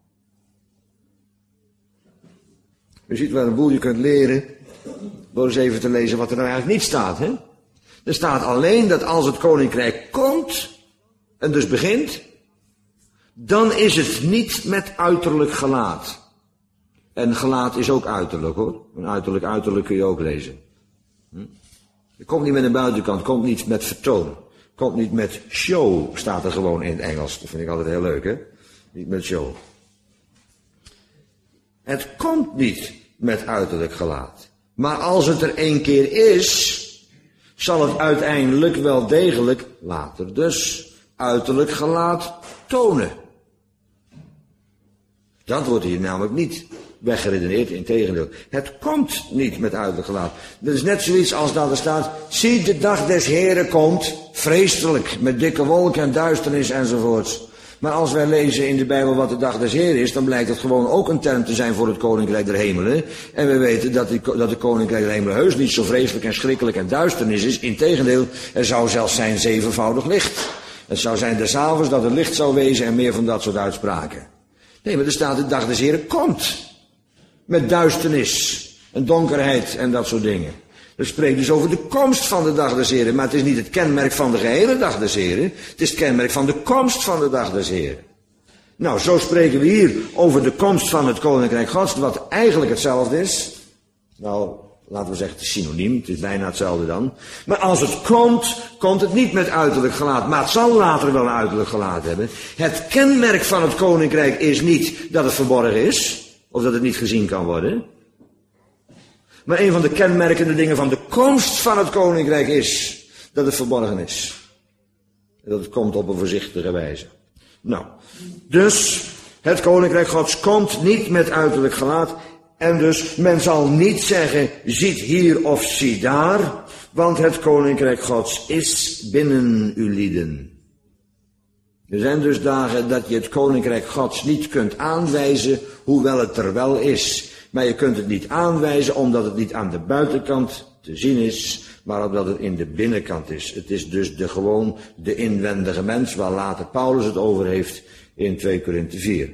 U ziet wel een boel je kunt leren, door eens even te lezen wat er nou eigenlijk niet staat, hè. Er staat alleen dat als het koninkrijk komt, en dus begint, dan is het niet met uiterlijk gelaat. En gelaat is ook uiterlijk, hoor. Een uiterlijk, uiterlijk kun je ook lezen. Hm? Het komt niet met een buitenkant, komt niet met vertoon. Komt niet met show, staat er gewoon in het Engels. Dat vind ik altijd heel leuk, hè. Niet met show. Het komt niet met uiterlijk gelaat. Maar als het er één keer is, zal het uiteindelijk wel degelijk, later dus, uiterlijk gelaat tonen. Dat wordt hier namelijk niet weggeredeneerd, integendeel. Het komt niet met uiterlijk gelaat. Dat is net zoiets als dat er staat, zie de dag des Heren komt, vreselijk, met dikke wolken en duisternis enzovoorts. Maar als wij lezen in de Bijbel wat de dag des Heren is, dan blijkt het gewoon ook een term te zijn voor het koninkrijk der hemelen. En we weten dat, die, dat de koninkrijk der hemelen heus niet zo vreselijk en schrikkelijk en duisternis is. Integendeel, er zou zelfs zijn zevenvoudig licht. Het zou zijn des avonds dat het licht zou wezen en meer van dat soort uitspraken. Nee, maar er staat de dag des Heren komt. Met duisternis en donkerheid en dat soort dingen. Dat spreekt dus over de komst van de dag des Heren. Maar het is niet het kenmerk van de gehele dag des Heren. Het is het kenmerk van de komst van de dag des Heren. Nou, zo spreken we hier over de komst van het Koninkrijk Gods, wat eigenlijk hetzelfde is. Nou, laten we zeggen, het is synoniem, het is bijna hetzelfde dan. Maar als het komt, komt het niet met uiterlijk gelaat, maar het zal later wel een uiterlijk gelaat hebben. Het kenmerk van het Koninkrijk is niet dat het verborgen is, of dat het niet gezien kan worden. Maar een van de kenmerkende dingen van de komst van het Koninkrijk is dat het verborgen is. En dat het komt op een voorzichtige wijze. Nou, dus het Koninkrijk Gods komt niet met uiterlijk gelaat. En dus men zal niet zeggen, ziet hier of zie daar, want het Koninkrijk Gods is binnen uw lieden. Er zijn dus dagen dat je het Koninkrijk Gods niet kunt aanwijzen, hoewel het er wel is. Maar je kunt het niet aanwijzen omdat het niet aan de buitenkant te zien is, maar omdat het in de binnenkant is. Het is dus de, gewoon de inwendige mens, waar later Paulus het over heeft in twee Korinthe vier.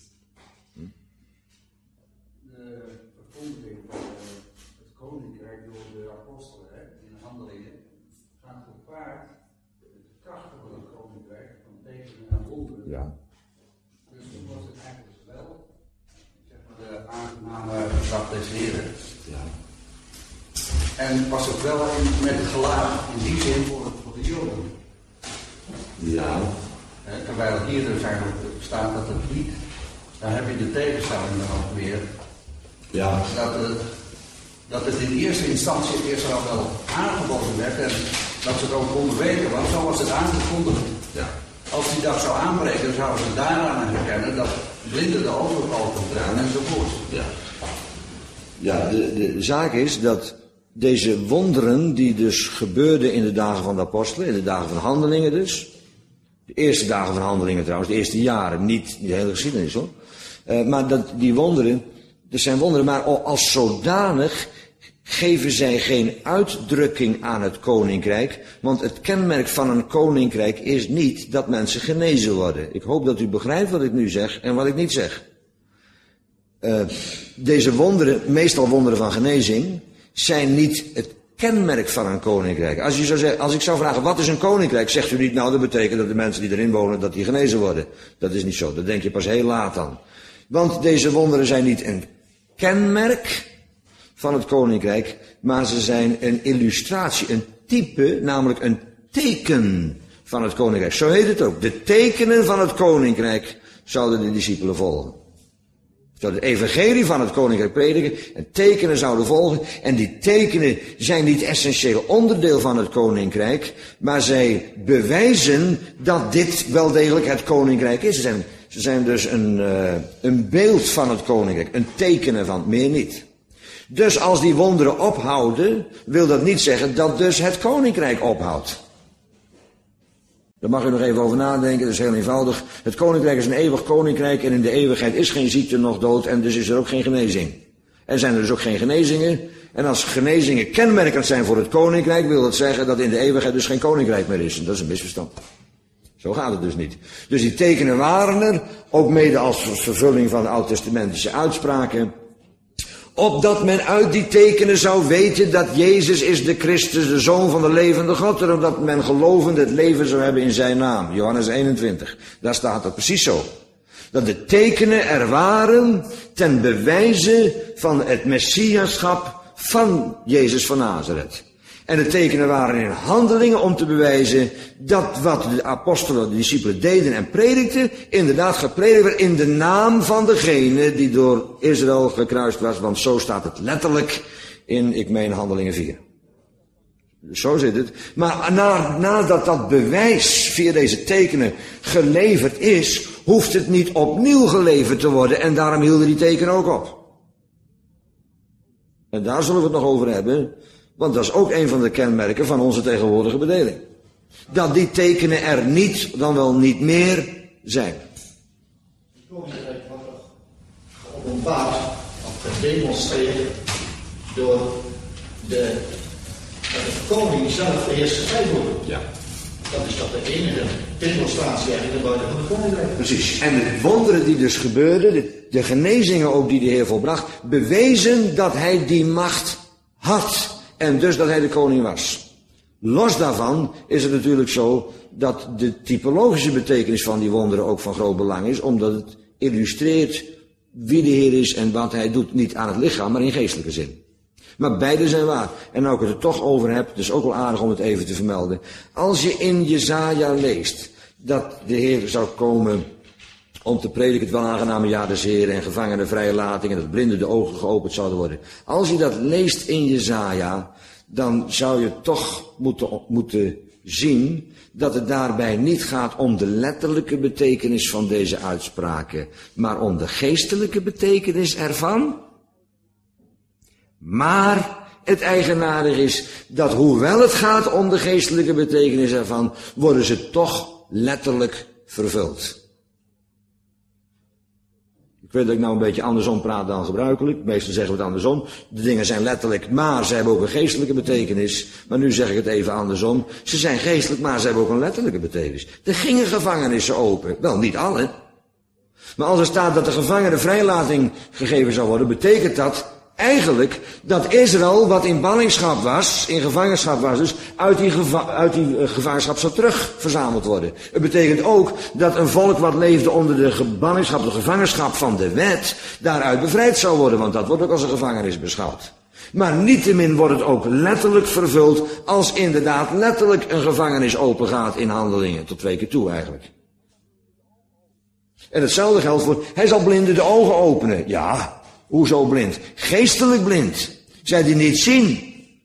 Ja. Dus toen was het eigenlijk wel, zeg maar, de aangename dag des Heren. Ja. En was het wel in, met gelaat in die zin voor, voor de Joden. Ja. Eh, terwijl hier dus eigenlijk staat dat het niet, dan heb je de tegenstelling dan ook weer. Ja. Dat het, dat het in eerste instantie eerst al wel aangeboden werd en dat ze het ook konden weten, want zo was het aangekondigd. Ja. Als die dag zou aanbreken, dan zouden ze daaraan herkennen dat blinden de ogen openen ja. enzovoort. Ja, ja de, de zaak is dat deze wonderen die dus gebeurden in de dagen van de apostelen, in de dagen van Handelingen dus, de eerste dagen van Handelingen trouwens, de eerste jaren, niet de hele geschiedenis hoor, uh, maar dat die wonderen, dat zijn wonderen, maar als zodanig geven zij geen uitdrukking aan het koninkrijk, want het kenmerk van een koninkrijk is niet dat mensen genezen worden. Ik hoop dat u begrijpt wat ik nu zeg en wat ik niet zeg. Uh, deze wonderen, meestal wonderen van genezing, zijn niet het kenmerk van een koninkrijk. Als, je zou zeggen, als ik zou vragen, wat is een koninkrijk? Zegt u niet, nou dat betekent dat de mensen die erin wonen, dat die genezen worden. Dat is niet zo, dat denk je pas heel laat aan. Want deze wonderen zijn niet een kenmerk van het koninkrijk, maar ze zijn een illustratie, een type, namelijk een teken van het koninkrijk. Zo heet het ook. De tekenen van het koninkrijk zouden de discipelen volgen. Ze zouden het evangelie van het koninkrijk prediken en tekenen zouden volgen. En die tekenen zijn niet essentieel onderdeel van het koninkrijk, maar zij bewijzen dat dit wel degelijk het koninkrijk is. Ze zijn, ze zijn dus een, uh, een beeld van het koninkrijk, een tekenen van, meer niet. Dus als die wonderen ophouden, wil dat niet zeggen dat dus het koninkrijk ophoudt. Daar mag u nog even over nadenken, dat is heel eenvoudig. Het koninkrijk is een eeuwig koninkrijk en in de eeuwigheid is geen ziekte nog dood en dus is er ook geen genezing. Er zijn er dus ook geen genezingen. En als genezingen kenmerkend zijn voor het koninkrijk, wil dat zeggen dat in de eeuwigheid dus geen koninkrijk meer is. En dat is een misverstand. Zo gaat het dus niet. Dus die tekenen waren er, ook mede als vervulling van de oud-testamentische uitspraken, opdat men uit die tekenen zou weten dat Jezus is de Christus, de Zoon van de levende God, en opdat men gelovend het leven zou hebben in zijn naam. Johannes eenentwintig. Daar staat dat precies zo. Dat de tekenen er waren ten bewijze van het messiaschap van Jezus van Nazareth. En de tekenen waren in handelingen om te bewijzen dat wat de apostelen, de discipelen deden en predikten, inderdaad gepredikt werd in de naam van degene die door Israël gekruist was. Want zo staat het letterlijk in, ik meen, Handelingen vier. Dus zo zit het. Maar na, nadat dat bewijs via deze tekenen geleverd is, hoeft het niet opnieuw geleverd te worden. En daarom hielden die tekenen ook op. En daar zullen we het nog over hebben. Want dat is ook een van de kenmerken van onze tegenwoordige bedeling. Dat die tekenen er niet, dan wel niet meer zijn. Het koninkrijk wordt geopenbaard of gedemonstreerd door de, de koning zelf de heerschappij voeren. Ja. Dat is toch de enige demonstratie eigenlijk buiten van het koninkrijk. Precies. En de wonderen die dus gebeurden, de, de genezingen ook die de Heer volbracht, bewezen dat hij die macht had. En dus dat hij de koning was. Los daarvan is het natuurlijk zo dat de typologische betekenis van die wonderen ook van groot belang is, omdat het illustreert wie de Heer is en wat hij doet, niet aan het lichaam, maar in geestelijke zin. Maar beide zijn waar. En nou ik het er toch over heb, het is ook wel aardig om het even te vermelden. Als je in Jesaja leest dat de Heer zou komen om te prediken het wel aangename jaar des Heeren en gevangenen vrije lating en dat blinden de ogen geopend zouden worden. Als je dat leest in Jesaja, dan zou je toch moeten, moeten zien dat het daarbij niet gaat om de letterlijke betekenis van deze uitspraken, maar om de geestelijke betekenis ervan. Maar het eigenaardige is dat hoewel het gaat om de geestelijke betekenis ervan, worden ze toch letterlijk vervuld. Ik weet dat ik nou een beetje andersom praat dan gebruikelijk. Meestal zeggen we het andersom. De dingen zijn letterlijk, maar ze hebben ook een geestelijke betekenis. Maar nu zeg ik het even andersom. Ze zijn geestelijk, maar ze hebben ook een letterlijke betekenis. Er gingen gevangenissen open. Wel, niet alle. Maar als er staat dat de gevangenen vrijlating gegeven zou worden, betekent dat eigenlijk dat Israël, wat in ballingschap was, in gevangenschap was dus, uit die, geva- uit die uh, gevangenschap zou terug verzameld worden. Het betekent ook dat een volk wat leefde onder de ballingschap, de gevangenschap van de wet, daaruit bevrijd zou worden, want dat wordt ook als een gevangenis beschouwd. Maar niettemin wordt het ook letterlijk vervuld, als inderdaad letterlijk een gevangenis opengaat in Handelingen, tot twee keer toe eigenlijk. En hetzelfde geldt voor, hij zal blinden de ogen openen. Ja. Hoezo blind? Geestelijk blind. Zij die niet zien.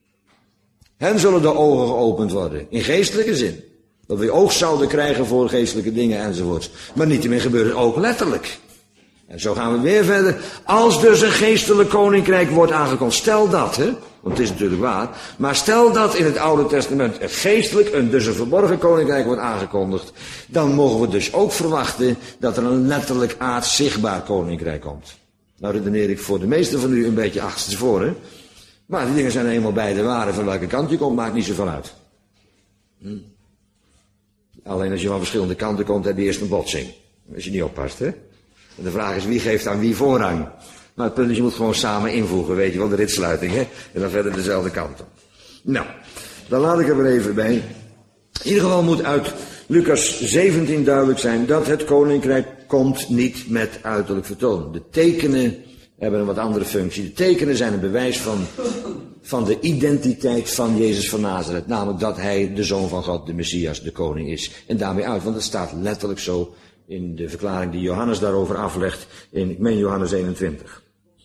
Hen zullen de ogen geopend worden. In geestelijke zin. Dat we oog zouden krijgen voor geestelijke dingen enzovoorts. Maar niettemin gebeurt het ook letterlijk. En zo gaan we weer verder. Als dus een geestelijk koninkrijk wordt aangekondigd. Stel dat, hè. Want het is natuurlijk waar. Maar stel dat in het Oude Testament een geestelijk, een dus een verborgen koninkrijk wordt aangekondigd. Dan mogen we dus ook verwachten dat er een letterlijk aards zichtbaar koninkrijk komt. Nou redeneer ik voor de meesten van u een beetje achterstevoren. Maar die dingen zijn eenmaal beide waar. Van welke kant je komt, maakt niet zoveel uit. Hm. Alleen als je van verschillende kanten komt, heb je eerst een botsing. Als je niet oppast, hè. En de vraag is, wie geeft aan wie voorrang? Maar het punt is, je moet gewoon samen invoegen, weet je wel, de ritsluiting, hè. En dan verder dezelfde kant op. Nou, dan laat ik er weer even bij. In ieder geval moet uit Lucas zeventien duidelijk zijn dat het koninkrijk komt niet met uiterlijk vertoon. De tekenen hebben een wat andere functie. De tekenen zijn een bewijs van, van de identiteit van Jezus van Nazareth. Namelijk dat hij de Zoon van God, de Messias, de koning is. En daarmee uit, want het staat letterlijk zo in de verklaring die Johannes daarover aflegt in, ik meen Johannes eenentwintig.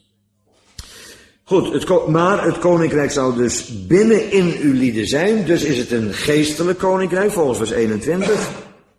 Goed, het, maar het koninkrijk zal dus binnen in uw lieden zijn. Dus is het een geestelijk koninkrijk, volgens vers eenentwintig.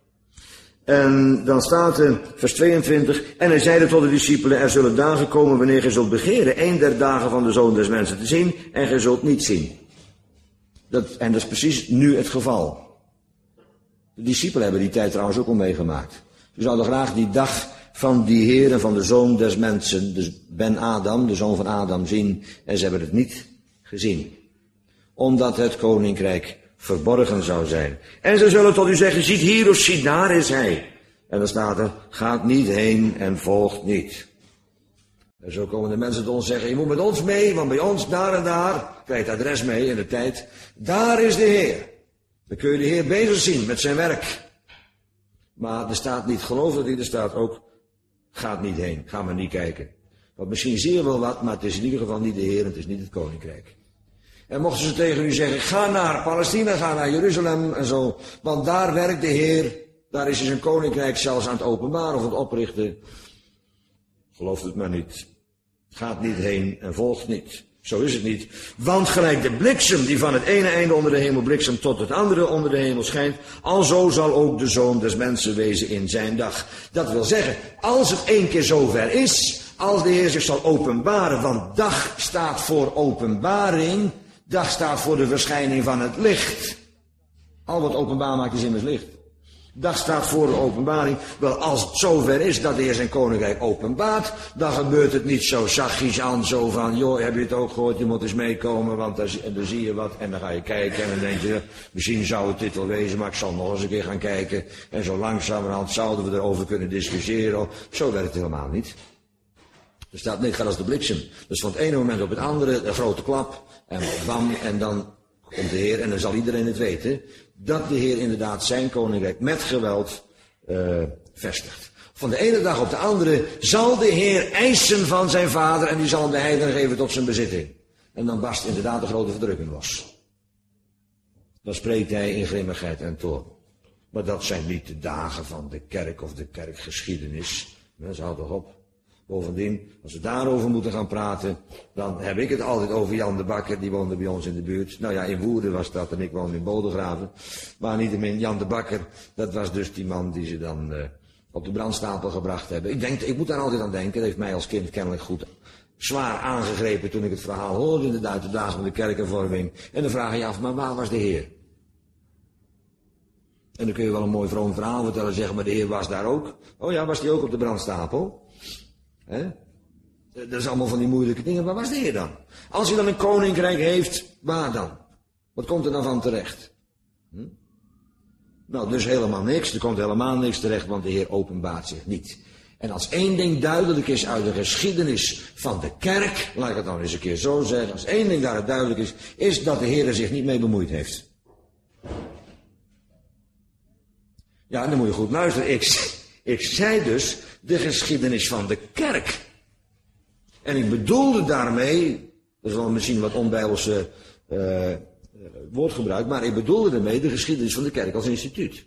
En dan staat er, vers tweeëntwintig, en hij zeide tot de discipelen, er zullen dagen komen wanneer gij zult begeren een der dagen van de Zoon des Mensen te zien, en gij zult niet zien. Dat, en dat is precies nu het geval. De discipelen hebben die tijd trouwens ook al meegemaakt. Ze zouden graag die dag van die Heer en van de Zoon des Mensen, dus Ben Adam, de Zoon van Adam, zien, en ze hebben het niet gezien. Omdat het koninkrijk verborgen zou zijn. En ze zullen tot u zeggen, ziet hier of ziet daar is hij. En dan staat er, gaat niet heen en volgt niet. En zo komen de mensen tot ons zeggen, je moet met ons mee, want bij ons daar en daar, krijg je het adres mee in de tijd, daar is de Heer. Dan kun je de Heer bezig zien met zijn werk. Maar er staat niet, geloof dat niet, er staat ook, gaat niet heen, ga maar niet kijken. Want misschien zie je wel wat, maar het is in ieder geval niet de Heer en het is niet het koninkrijk. En mochten ze tegen u zeggen, ga naar Palestina, ga naar Jeruzalem en zo. Want daar werkt de Heer, daar is hij zijn koninkrijk zelfs aan het openbaren of het oprichten. Gelooft het maar niet. Gaat niet heen en volgt niet. Zo is het niet. Want gelijk de bliksem die van het ene einde onder de hemel bliksem tot het andere onder de hemel schijnt, alzo zal ook de Zoon des Mensen wezen in zijn dag. Dat wil zeggen, als het één keer zover is, als de Heer zich zal openbaren, want dag staat voor openbaring, dag staat voor de verschijning van het licht. Al wat openbaar maakt is immers licht. Dag staat voor de openbaring. Wel, als het zover is dat de Heer zijn koninkrijk openbaart, dan gebeurt het niet zo zachtjes aan, zo van, joh, heb je het ook gehoord, je moet eens meekomen, want dan, dan zie je wat, en dan ga je kijken, en dan denk je, misschien zou het dit wel wezen, maar ik zal nog eens een keer gaan kijken, en zo langzamerhand zouden we erover kunnen discussiëren. Zo werkt het helemaal niet. Er staat, nee, het gaat als de bliksem. Dus van het ene moment op het andere, een grote klap, en bam, en dan komt de Heer, en dan zal iedereen het weten, dat de Heer inderdaad zijn koninkrijk met geweld uh, vestigt. Van de ene dag op de andere zal de Heer eisen van zijn vader, en die zal hem de heidenen geven tot zijn bezitting. En dan barst inderdaad de grote verdrukking los. Dan spreekt hij in grimmigheid en toorn. Maar dat zijn niet de dagen van de kerk of de kerkgeschiedenis. Mensen, houd toch op. Bovendien, als we daarover moeten gaan praten, dan heb ik het altijd over Jan de Bakker, die woonde bij ons in de buurt. Nou ja, in Woerden was dat en ik woonde in Bodegraven. Maar niettemin, Jan de Bakker, dat was dus die man die ze dan uh, op de brandstapel gebracht hebben. Ik denk, ik moet daar altijd aan denken, dat heeft mij als kind kennelijk goed zwaar aangegrepen toen ik het verhaal hoorde in de Duitse dagen van de kerkenvorming. En dan vraag je je af, maar waar was de Heer? En dan kun je wel een mooi vroom verhaal vertellen en zeggen, maar de Heer was daar ook. Oh ja, was die ook op de brandstapel? Hè? Dat is allemaal van die moeilijke dingen. Waar was de Heer dan? Als hij dan een koninkrijk heeft, waar dan? Wat komt er dan van terecht? Hm? Nou, dus helemaal niks. Er komt helemaal niks terecht, want de Heer openbaart zich niet. En als één ding duidelijk is uit de geschiedenis van de kerk, laat ik het nou eens een keer zo zeggen, als één ding daar duidelijk is, is dat de Heer er zich niet mee bemoeid heeft. Ja, dan moet je goed luisteren. Ik, ik zei dus de geschiedenis van de kerk. En ik bedoelde daarmee, dat is wel misschien wat onbijbelse uh, woordgebruik, maar ik bedoelde daarmee de geschiedenis van de kerk als instituut.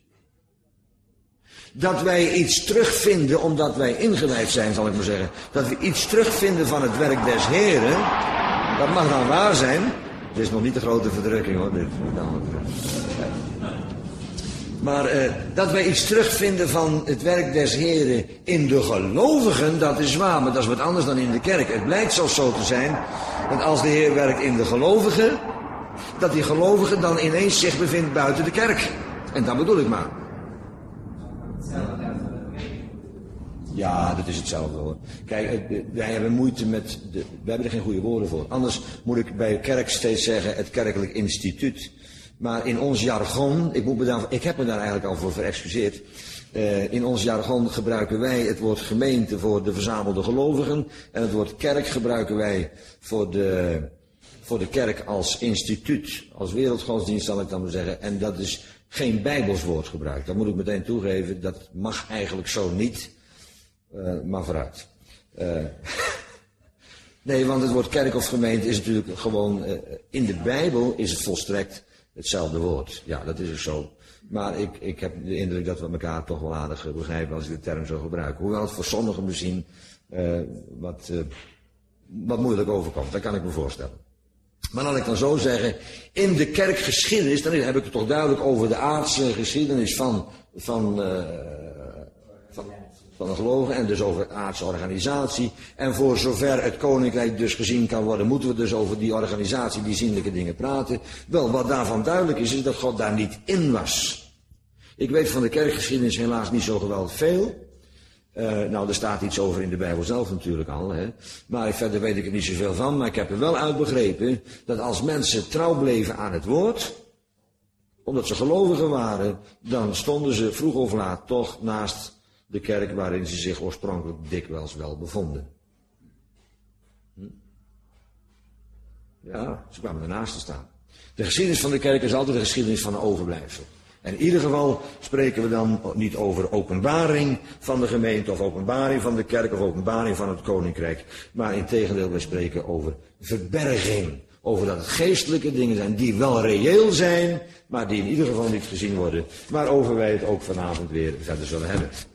Dat wij iets terugvinden, omdat wij ingewijd zijn, zal ik maar zeggen. Dat we iets terugvinden van het werk des Heren. Dat mag dan waar zijn. Het is nog niet de grote verdrukking hoor. Dit. Maar uh, dat wij iets terugvinden van het werk des Heren in de gelovigen, dat is waar. Maar dat is wat anders dan in de kerk. Het blijkt zelfs zo te zijn, dat als de Heer werkt in de gelovigen, dat die gelovige dan ineens zich bevindt buiten de kerk. En dat bedoel ik maar. Ja, dat is hetzelfde hoor. Kijk, wij hebben moeite met, de, we hebben er geen goede woorden voor. Anders moet ik bij kerk steeds zeggen het kerkelijk instituut. Maar in ons jargon, ik, moet me daar, ik heb me daar eigenlijk al voor verexcuseerd. Uh, in ons jargon gebruiken wij het woord gemeente voor de verzamelde gelovigen. En het woord kerk gebruiken wij voor de, voor de kerk als instituut. Als wereldgodsdienst zal ik dan maar zeggen. En dat is geen bijbels woordgebruik. Dat moet ik meteen toegeven. Dat mag eigenlijk zo niet. Uh, maar vooruit. Uh, nee, want het woord kerk of gemeente is natuurlijk gewoon, uh, in de Bijbel is het volstrekt hetzelfde woord. Ja, dat is ook zo. Maar ik, ik heb de indruk dat we elkaar toch wel aardig begrijpen als ik de term zo gebruik. Hoewel het voor sommigen misschien uh, wat, uh, wat moeilijk overkomt. Dat kan ik me voorstellen. Maar laat ik dan zo zeggen, in de kerkgeschiedenis, dan heb ik het toch duidelijk over de aardse geschiedenis van, van, uh, van, van de gelovigen en dus over de aardse organisatie. En voor zover het koninkrijk dus gezien kan worden, moeten we dus over die organisatie, die zienlijke dingen praten. Wel, wat daarvan duidelijk is, is dat God daar niet in was. Ik weet van de kerkgeschiedenis helaas niet zo geweldig veel. Uh, nou, er staat iets over in de Bijbel zelf natuurlijk al, hè. Maar verder weet ik er niet zoveel van. Maar ik heb er wel uit begrepen dat als mensen trouw bleven aan het woord, omdat ze gelovigen waren, dan stonden ze vroeg of laat toch naast de kerk waarin ze zich oorspronkelijk dikwijls wel bevonden. Hm? Ja, ze kwamen ernaast te staan. De geschiedenis van de kerk is altijd de geschiedenis van een overblijfsel. En in ieder geval spreken we dan niet over openbaring van de gemeente of openbaring van de kerk of openbaring van het koninkrijk. Maar integendeel, we spreken over verberging. Over dat het geestelijke dingen zijn die wel reëel zijn, maar die in ieder geval niet gezien worden. Waarover wij het ook vanavond weer verder zullen hebben.